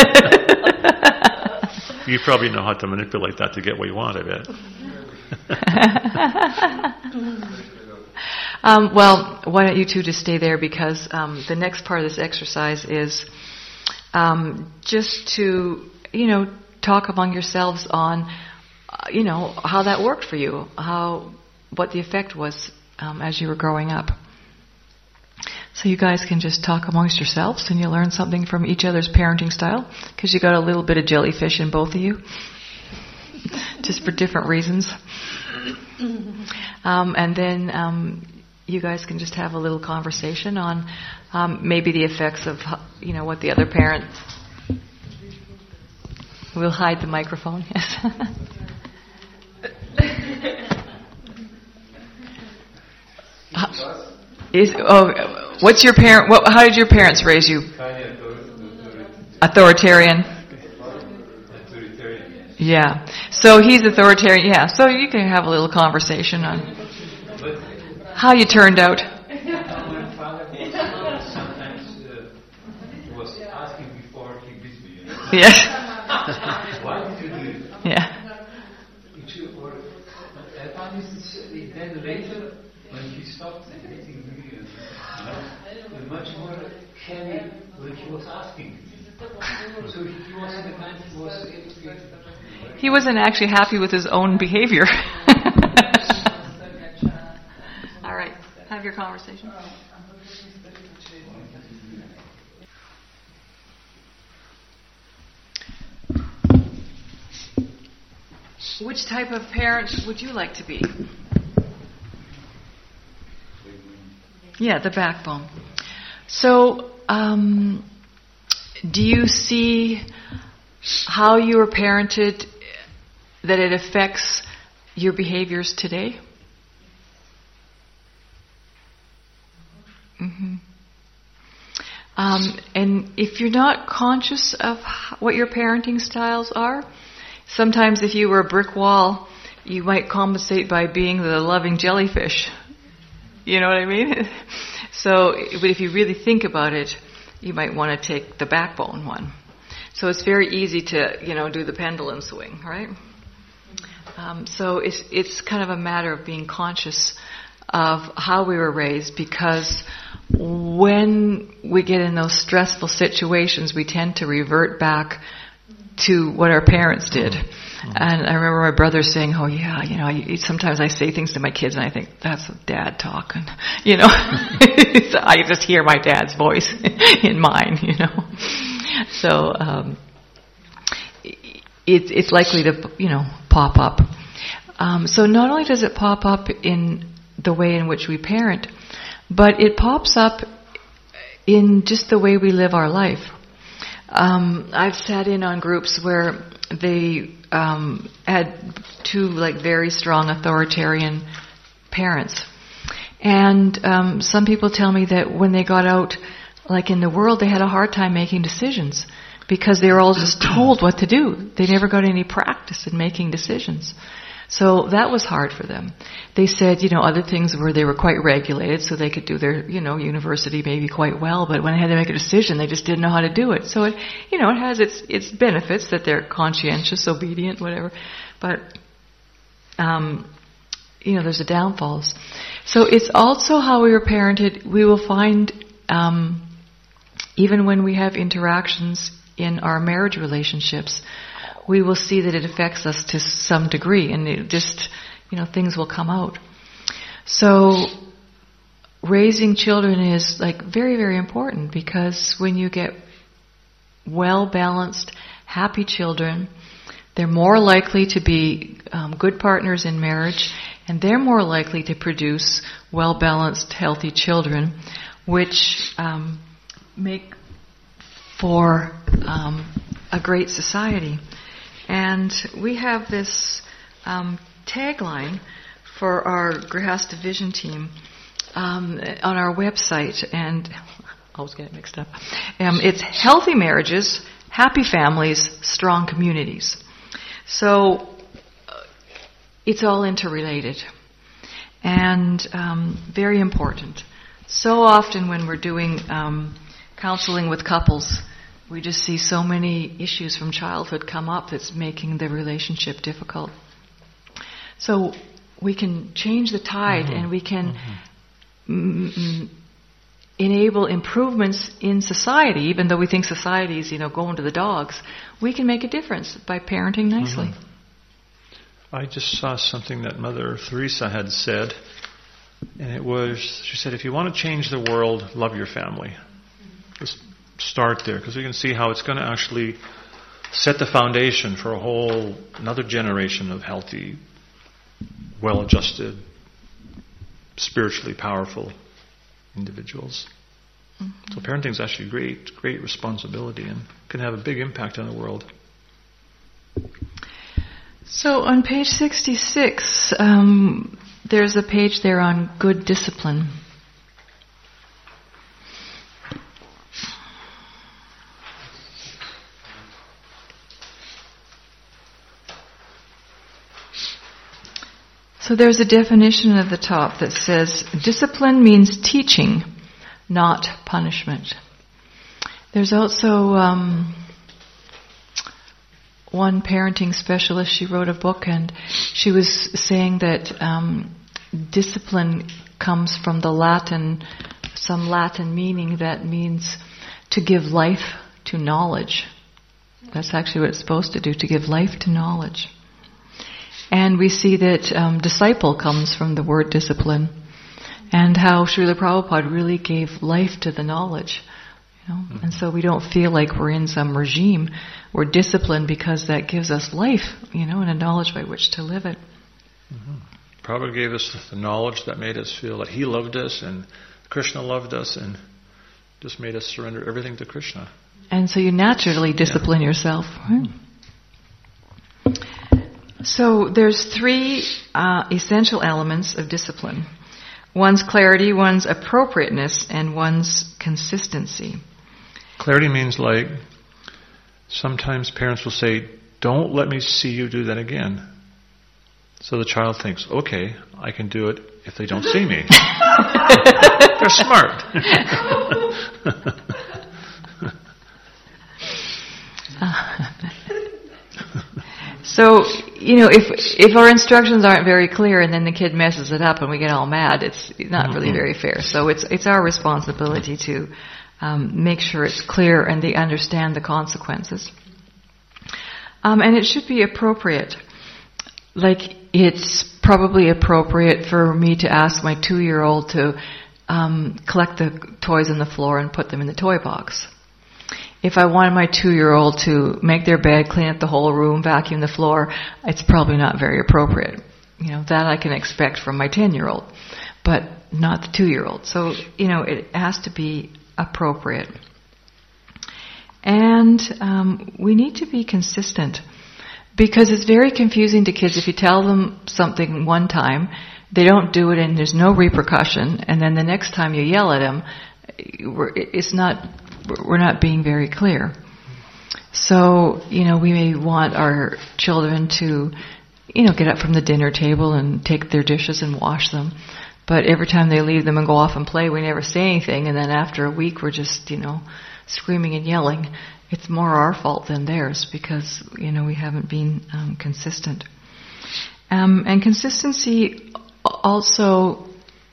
You probably know how to manipulate that to get what you want, I bet. um, well, why don't you two just stay there, because um, the next part of this exercise is um, just to, you know, talk among yourselves on, uh, you know, how that worked for you, how, what the effect was um, as you were growing up. So you guys can just talk amongst yourselves and you learn something from each other's parenting style, because you got a little bit of jellyfish in both of you, just for different reasons. Um, and then um, you guys can just have a little conversation on um, maybe the effects of, you know, what the other parent. We'll hide the microphone. Yes. uh, is oh, what's your parent? What? How did your parents raise you? Authoritarian. Yeah. So he's authoritarian. Yeah. So you can have a little conversation on how you turned out. My father was sometimes uh, was asking before he beat me. You know? Yes. Why did you do it? Yeah. Or I found this then later when he stopped beating me, you know, much more heavy when he was asking. So he wasn't the kind who was. He wasn't actually happy with his own behavior. All right, have your conversation. Which type of parent would you like to be? Yeah, the backbone. So, um, do you see how you were parented, that it affects your behaviors today? Mm-hmm. Um, and if you're not conscious of what your parenting styles are, sometimes if you were a brick wall, you might compensate by being the loving jellyfish. You know what I mean? So, but if you really think about it, you might want to take the backbone one. So it's very easy to, you know, do the pendulum swing, right? Um, so it's it's kind of a matter of being conscious of how we were raised, because when we get in those stressful situations, we tend to revert back to what our parents did. And I remember my brother saying, oh yeah, you know, I, sometimes I say things to my kids and I think, that's dad talking, you know. So I just hear my dad's voice in mine, you know. So um, it, it's likely to, you know, pop up. Um, so not only does it pop up in the way in which we parent, but it pops up in just the way we live our life. Um, I've sat in on groups where they um, had two like very strong authoritarian parents, and um, some people tell me that when they got out, like in the world, they had a hard time making decisions because they were all just told what to do. They never got any practice in making decisions. So that was hard for them. They said, you know, other things were they were quite regulated, so they could do their, you know, university maybe quite well, but when they had to make a decision, they just didn't know how to do it. So it, you know, it has its its benefits that they're conscientious, obedient, whatever, but, um, you know, there's the downfalls. So it's also how we were parented. We will find, um, even when we have interactions in our marriage relationships, we will see that it affects us to some degree, and it just, you know, things will come out. So raising children is like very, very important, because when you get well-balanced, happy children, they're more likely to be um, good partners in marriage, and they're more likely to produce well-balanced, healthy children, which um, make for um, a great society. And we have this um, tagline for our Grihastha Vision team um, on our website, and I always get it mixed up. Um, it's healthy marriages, happy families, strong communities. So uh, it's all interrelated and um, very important. So often when we're doing um, counseling with couples, we just see so many issues from childhood come up that's making the relationship difficult. So we can change the tide, mm-hmm. and we can mm-hmm. m- enable improvements in society. Even though we think society is, you know, going to the dogs, we can make a difference by parenting nicely. Mm-hmm. I just saw something that Mother Teresa had said, and it was, she said, if you want to change the world, love your family. Just start there, because we can see how it's going to actually set the foundation for a whole, another generation of healthy, well-adjusted, spiritually powerful individuals. Mm-hmm. So parenting is actually great, great responsibility and can have a big impact on the world. So on page sixty-six, um, there's a page there on good discipline. So there's a definition at the top that says, discipline means teaching, not punishment. There's also um, one parenting specialist, she wrote a book, and she was saying that um, discipline comes from the Latin, some Latin meaning that means to give life to knowledge. That's actually what it's supposed to do, to give life to knowledge. And we see that um, disciple comes from the word discipline, and how Srila Prabhupada really gave life to the knowledge. You know? Mm-hmm. And so we don't feel like we're in some regime. We're disciplined because that gives us life, you know, and a knowledge by which to live it. Mm-hmm. Prabhupada gave us the knowledge that made us feel that he loved us and Krishna loved us, and just made us surrender everything to Krishna. And so you naturally discipline yeah. yourself. Right? So there's three uh, essential elements of discipline. One's clarity, one's appropriateness, and one's consistency. Clarity means, like, sometimes parents will say, don't let me see you do that again. So the child thinks, okay, I can do it if they don't see me. They're smart. So, you know, if if our instructions aren't very clear and then the kid messes it up and we get all mad, it's not really very fair. So it's it's our responsibility to um, make sure it's clear and they understand the consequences. Um, and it should be appropriate. Like, it's probably appropriate for me to ask my two-year-old to um, collect the toys on the floor and put them in the toy box. If I wanted my two-year-old to make their bed, clean up the whole room, vacuum the floor, it's probably not very appropriate. You know, that I can expect from my ten-year-old, but not the two-year-old. So, you know, it has to be appropriate. And um, we need to be consistent, because it's very confusing to kids if you tell them something one time, they don't do it and there's no repercussion, and then the next time you yell at them, it's not... we're not being very clear. So, you know, we may want our children to, you know, get up from the dinner table and take their dishes and wash them. But every time they leave them and go off and play, we never say anything. And then after a week, we're just, you know, screaming and yelling. It's more our fault than theirs, because, you know, we haven't been um, consistent. Um, and consistency also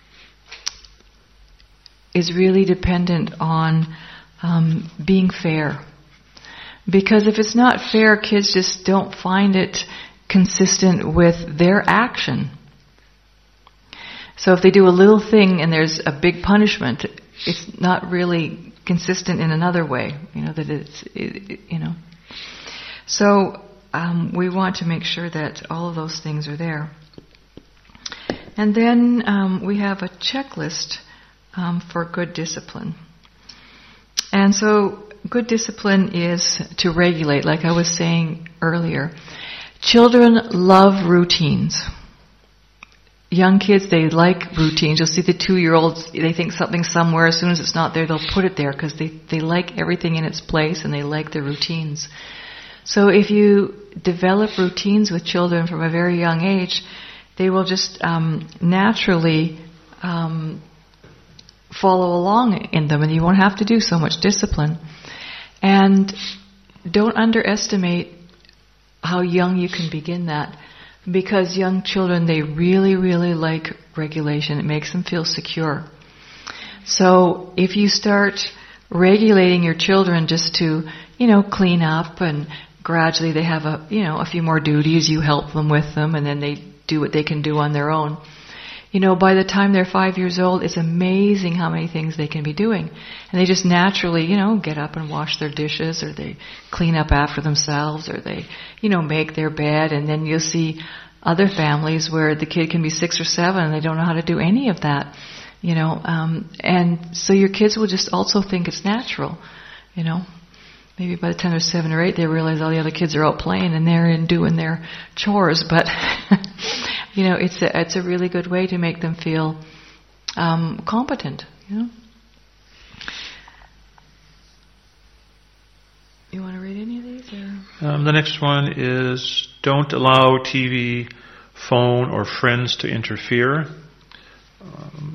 is really dependent on Um, being fair. Because if it's not fair, kids just don't find it consistent with their action. So if they do a little thing and there's a big punishment, it's not really consistent in another way. You know, that it's, it, it, you know. So um, we want to make sure that all of those things are there. And then um, we have a checklist um, for good discipline. And so good discipline is to regulate, like I was saying earlier. Children love routines. young kids, they like routines. You'll see the two-year-olds, they think something's somewhere. As soon as it's not there, they'll put it there because they, they like everything in its place and they like the routines. So if you develop routines with children from a very young age, they will just um, naturally um, follow along in them, and you won't have to do so much discipline. And don't underestimate how young you can begin that, because young children, they really, really like regulation. It makes them feel secure. So if you start regulating your children just to, you know, clean up, and gradually they have a, you know, a few more duties, you help them with them, and then they do what they can do on their own. You know, by the time they're five years old, it's amazing how many things they can be doing. And they just naturally, you know, get up and wash their dishes, or they clean up after themselves, or they, you know, make their bed. And then you'll see other families where the kid can be six or seven and they don't know how to do any of that, you know. Um, and so your kids will just also think it's natural, you know. Maybe by the time they're seven or eight, they realize all the other kids are out playing and they're in doing their chores. But, you know, it's a, it's a really good way to make them feel um, competent, you know. You want to read any of these? Or? Um, the next one is, don't allow T V, phone, or friends to interfere. Um,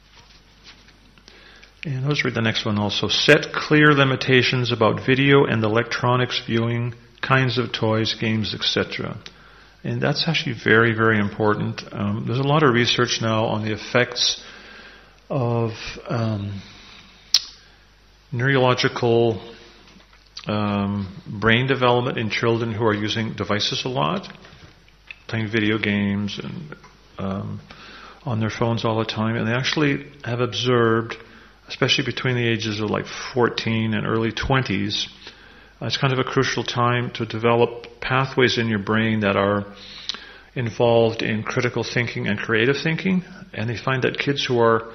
And let's read the next one also. Set clear limitations about video and electronics viewing, kinds of toys, games, et cetera. And that's actually very, very important. Um, there's a lot of research now on the effects of um, neurological um, brain development in children who are using devices a lot, playing video games and um, on their phones all the time. And they actually have observed, especially between the ages of like fourteen and early twenties, uh, it's kind of a crucial time to develop pathways in your brain that are involved in critical thinking and creative thinking. And they find that kids who are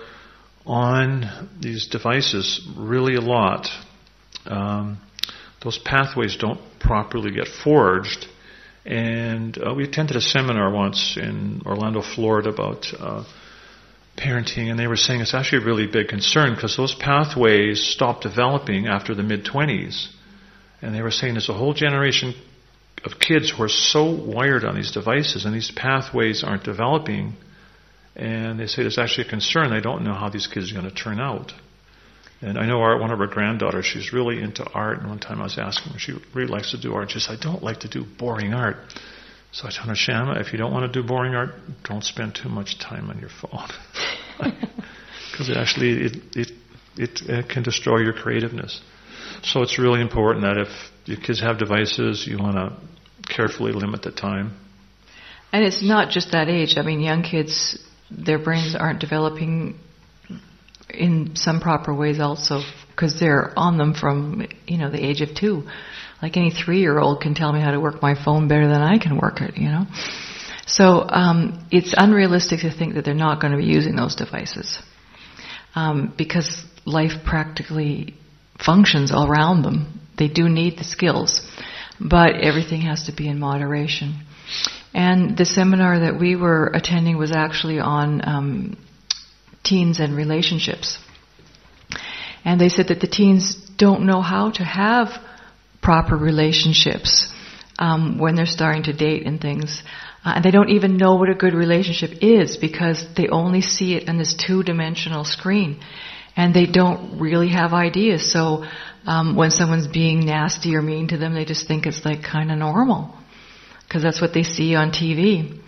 on these devices really a lot, um, those pathways don't properly get forged. And uh, we attended a seminar once in Orlando, Florida about uh, parenting, and they were saying it's actually a really big concern because those pathways stop developing after the mid-twenties. And they were saying there's a whole generation of kids who are so wired on these devices and these pathways aren't developing. And they say there's actually a concern. They don't know how these kids are going to turn out. And I know our, one of our granddaughters, she's really into art. And one time I was asking her, she really likes to do art. She said, I don't like to do boring art. So I told her, Shama, if you don't want to do boring art, don't spend too much time on your phone. Because it actually, it, it, it, it can destroy your creativeness. So it's really important that if your kids have devices, you want to carefully limit the time. And it's not just that age. I mean, young kids, their brains aren't developing in some proper ways also because they're on them from, you know, the age of two. Like any three-year-old can tell me how to work my phone better than I can work it, you know. So um, it's unrealistic to think that they're not going to be using those devices um, because life practically functions all around them. They do need the skills, but everything has to be in moderation. And the seminar that we were attending was actually on um, teens and relationships. And they said that the teens don't know how to have proper relationships um, when they're starting to date and things. Uh, and they don't even know what a good relationship is because they only see it on this two-dimensional screen. And they don't really have ideas. So um, when someone's being nasty or mean to them, they just think it's like kind of normal because that's what they see on T V.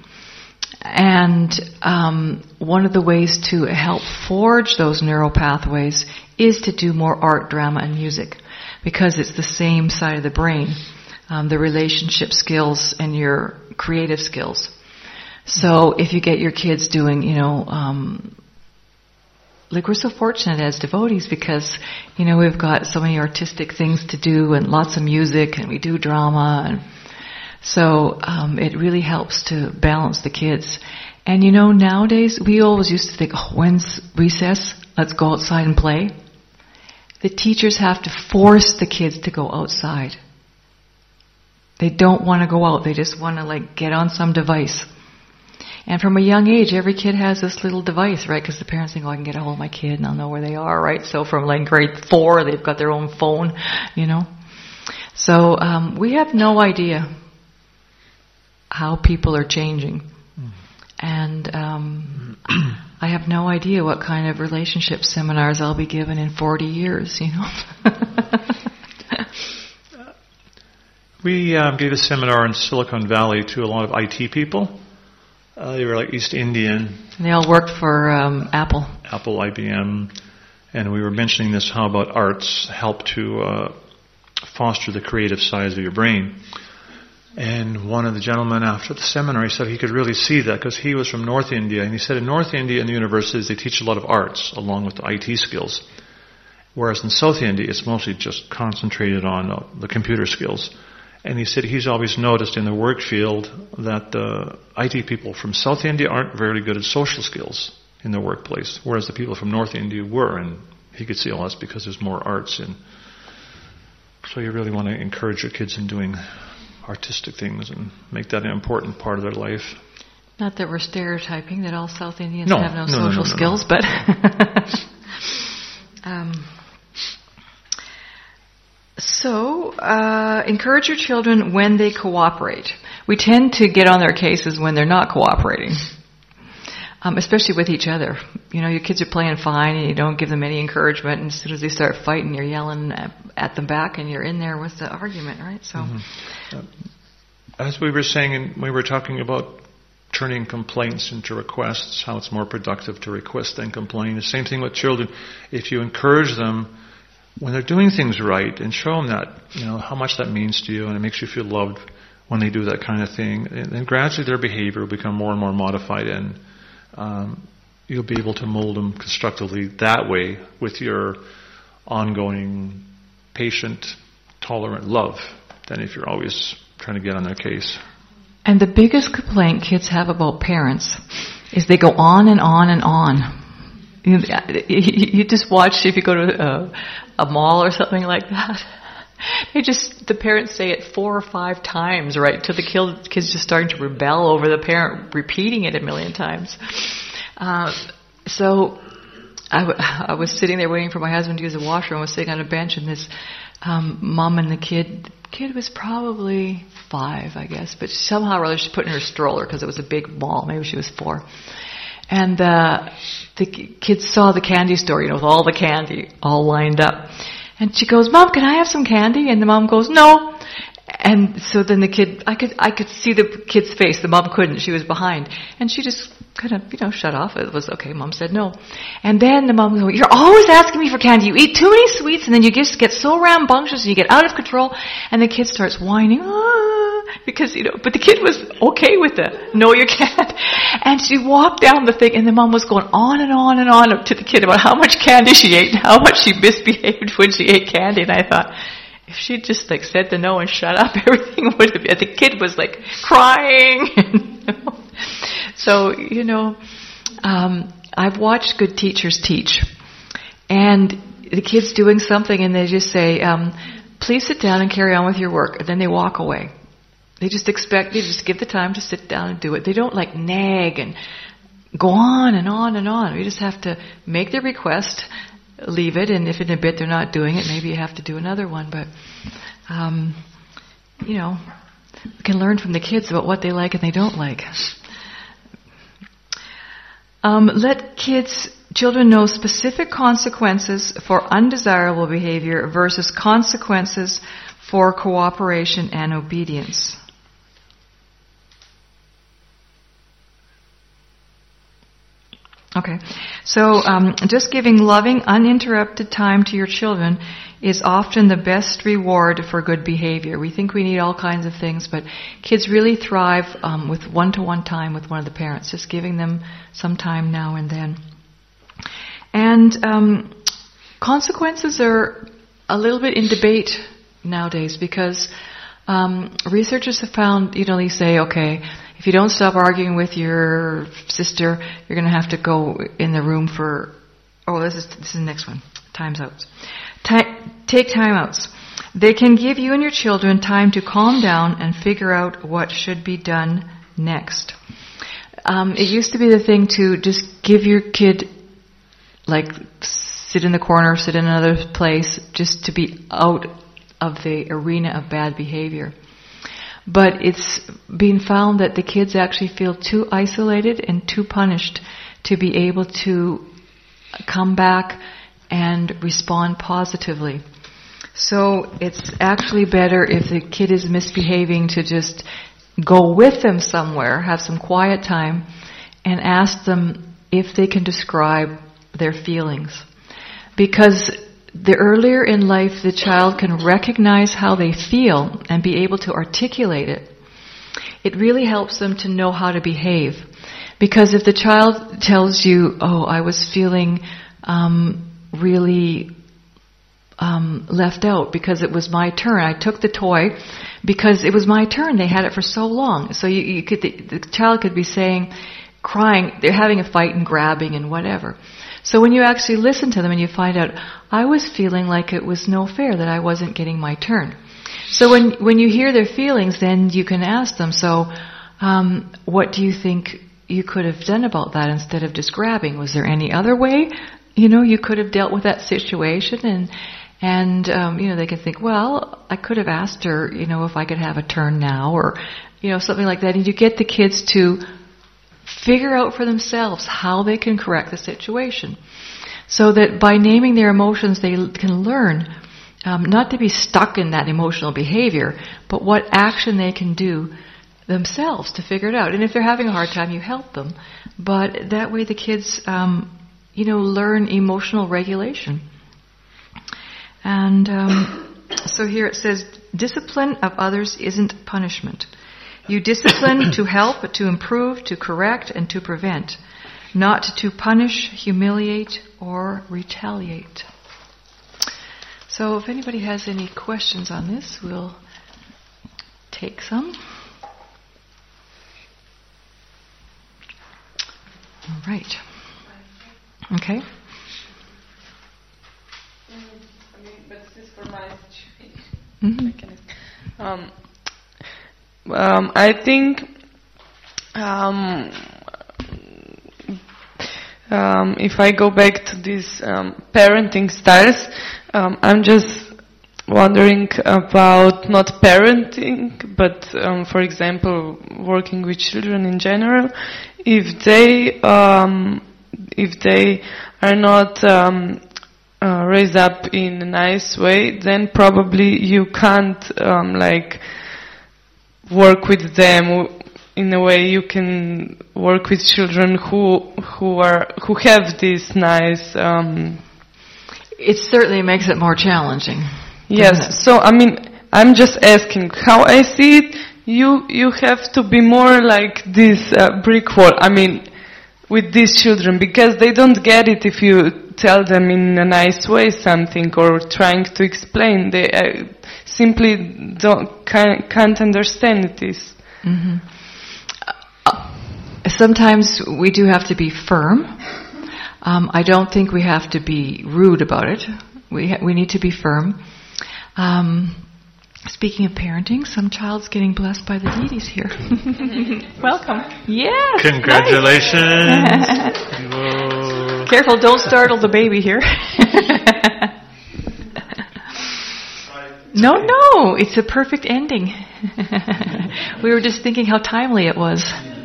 And um, one of the ways to help forge those neural pathways is to do more art, drama, and music. Because it's the same side of the brain, um, the relationship skills and your creative skills. So if you get your kids doing, you know, um, like we're so fortunate as devotees because, you know, we've got so many artistic things to do and lots of music and we do drama. And so um, it really helps to balance the kids. And, you know, nowadays we always used to think, oh, when's recess? Let's go outside and play. The teachers have to force the kids to go outside. They don't want to go out. They just want to like get on some device. And from a young age, every kid has this little device, right? Because the parents think, oh, I can get a hold of my kid and I'll know where they are, right? So from like grade four, they've got their own phone, you know. So um, we have no idea how people are changing. And um, I have no idea what kind of relationship seminars I'll be given in forty years, you know. We um, gave a seminar in Silicon Valley to a lot of I T people. Uh, they were like East Indian. And they all worked for um, Apple. Apple, I B M. And we were mentioning this, how about arts help to uh, foster the creative sides of your brain. And one of the gentlemen after the seminar, he said he could really see that because he was from North India. And he said in North India in the universities, they teach a lot of arts along with the I T skills. Whereas in South India, it's mostly just concentrated on uh, the computer skills. And he said he's always noticed in the work field that the I T people from South India aren't very good at social skills in the workplace, whereas the people from North India were. And he could see, oh, that's because there's more arts in. So you really want to encourage your kids in doing artistic things and make that an important part of their life. Not that we're stereotyping that all South Indians no, have no, no social no, no, no, skills, no. but... um, So, uh, encourage your children when they cooperate. We tend to get on their cases when they're not cooperating, um, especially with each other. You know, your kids are playing fine and you don't give them any encouragement, and as soon as they start fighting, you're yelling at, at them back and you're in there with the argument, right? So, mm-hmm. uh, as we were saying, in, we were talking about turning complaints into requests, how it's more productive to request than complain. The same thing with children. If you encourage them when they're doing things right and show them that, you know, how much that means to you and it makes you feel loved when they do that kind of thing, and then gradually their behavior will become more and more modified, and um, you'll be able to mold them constructively that way with your ongoing patient, tolerant love than if you're always trying to get on their case. And the biggest complaint kids have about parents is they go on and on and on. You, you just watch, if you go to a, a mall or something like that, they just, the parents say it four or five times, right, till the kids just starting to rebel over the parent repeating it a million times. Uh, so I, w- I was sitting there waiting for my husband to use the washroom. I was sitting on a bench, and this um, mom and the kid, the kid was probably five, I guess, but somehow or other she put in her stroller because it was a big mall. Maybe she was four. And uh, the kids saw the candy store, you know, with all the candy all lined up. And she goes, "Mom, can I have some candy?" And the mom goes, "No." And so then the kid, I could, I could see the kid's face. The mom couldn't; she was behind, and she just kind of, you know, shut off. It was okay. Mom said no. And then the mom goes, "You're always asking me for candy. You eat too many sweets, and then you just get so rambunctious, and you get out of control." And the kid starts whining, ah, because you know. But the kid was okay with it. No, you can't. And she walked down the thing, and the mom was going on and on and on to the kid about how much candy she ate and how much she misbehaved when she ate candy. And I thought, if she just like said the no and shut up, everything would have been. The kid was like crying. You know? So, you know, um, I've watched good teachers teach. And the kid's doing something and they just say, um, "Please sit down and carry on with your work." And then they walk away. They just expect, they just give the time to sit down and do it. They don't like nag and go on and on and on. You just have to make the request, leave it, and if in a bit they're not doing it, maybe you have to do another one. But, um, you know, we can learn from the kids about what they like and they don't like. Um, let kids, children know specific consequences for undesirable behavior versus consequences for cooperation and obedience. Okay, so um, just giving loving, uninterrupted time to your children is often the best reward for good behavior. We think we need all kinds of things, but kids really thrive um, with one-to-one time with one of the parents, just giving them some time now and then. And um, consequences are a little bit in debate nowadays because um, researchers have found, you know, they say, okay, if you don't stop arguing with your sister, you're going to have to go in the room for, oh, this is this is the next one, time's outs. Ta- take time outs. They can give you and your children time to calm down and figure out what should be done next. Um, it used to be the thing to just give your kid, like, sit in the corner, sit in another place, just to be out of the arena of bad behavior. But it's been found that the kids actually feel too isolated and too punished to be able to come back and respond positively. So it's actually better if the kid is misbehaving to just go with them somewhere, have some quiet time, and ask them if they can describe their feelings. Because the earlier in life the child can recognize how they feel and be able to articulate it, it really helps them to know how to behave. Because if the child tells you, oh, I was feeling um, really um, left out because it was my turn. I took the toy because it was my turn. They had it for so long. So you, you could, the, the child could be saying, crying, they're having a fight and grabbing and whatever. So when you actually listen to them and you find out, I was feeling like it was no fair that I wasn't getting my turn. So when when you hear their feelings, then you can ask them, so um, what do you think you could have done about that instead of just grabbing? Was there any other way, you know, you could have dealt with that situation? And, and um, you know, they can think, well, I could have asked her, you know, if I could have a turn now, or, you know, something like that. And you get the kids to figure out for themselves how they can correct the situation. So that by naming their emotions, they can learn um, not to be stuck in that emotional behavior, but what action they can do themselves to figure it out. And if they're having a hard time, you help them. But that way the kids, um, you know, learn emotional regulation. And um, so here it says, discipline of others isn't punishment. You discipline to help, to improve, to correct, and to prevent, not to punish, humiliate, or retaliate. So if anybody has any questions on this, we'll take some. All right. Okay. I mean, but this is for my situation. Mm-hmm. Um, um, I think um, um, if I go back to these um, parenting styles, um, I'm just wondering about not parenting, but um, for example, working with children in general. If they um, if they are not um, uh, raised up in a nice way, then probably you can't um, like work with them in a way you can work with children who who are who have this nice. Um, it certainly makes it more challenging. Yes. So I mean, I'm just asking how I see it. You you have to be more like this uh, brick wall. I mean, with these children, because they don't get it if you tell them in a nice way something or trying to explain. They uh, simply don't can't, can't understand this. Mm-hmm. Uh, sometimes we do have to be firm. Um, I don't think we have to be rude about it. We ha- we need to be firm. Um, Speaking of parenting, some child's getting blessed by the deities here. Welcome. Yes. Congratulations. Nice. Careful, don't startle the baby here. No, no, it's a perfect ending. We were just thinking how timely it was.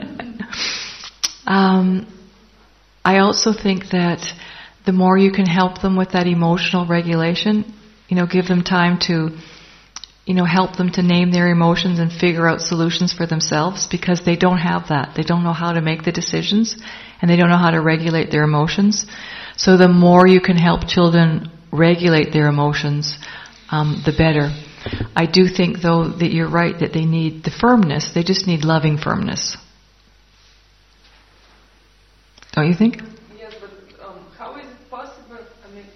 Um, I also think that the more you can help them with that emotional regulation, you know, give them time to, you know, help them to name their emotions and figure out solutions for themselves, because they don't have that. They don't know how to make the decisions, and they don't know how to regulate their emotions. So the more you can help children regulate their emotions, um, the better. I do think, though, that you're right, that they need the firmness. They just need loving firmness. Don't you think? Yes, but um, how is it possible? I mean,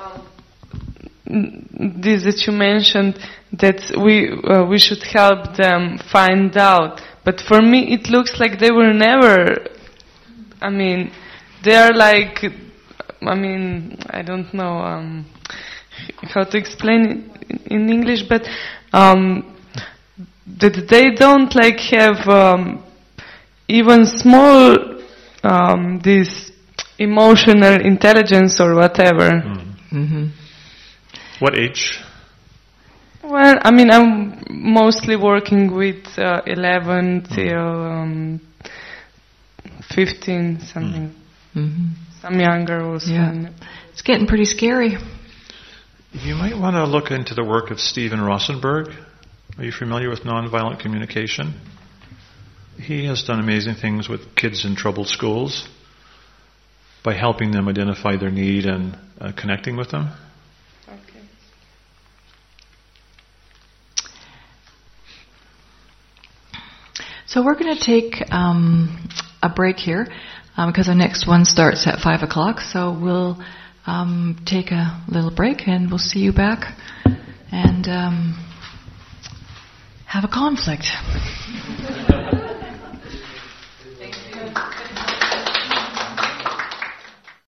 um, this that you mentioned, that we uh, we should help them find out. But for me, it looks like they were never. I mean, they are like. I mean, I don't know um, how to explain it in English, but um, that they don't like have um, even small um, this emotional intelligence or whatever. Mm. Mm-hmm. What age? Well, I mean, I'm mostly working with uh, eleven till um, fifteen, something. Mm-hmm. Some younger also. Yeah. It's getting pretty scary. You might want to look into the work of Stephen Rosenberg. Are you familiar with nonviolent communication? He has done amazing things with kids in troubled schools by helping them identify their need and uh, connecting with them. Okay. So we're going to take um, a break here um, because our next one starts at five o'clock. So we'll um, take a little break and we'll see you back and um, have a conflict.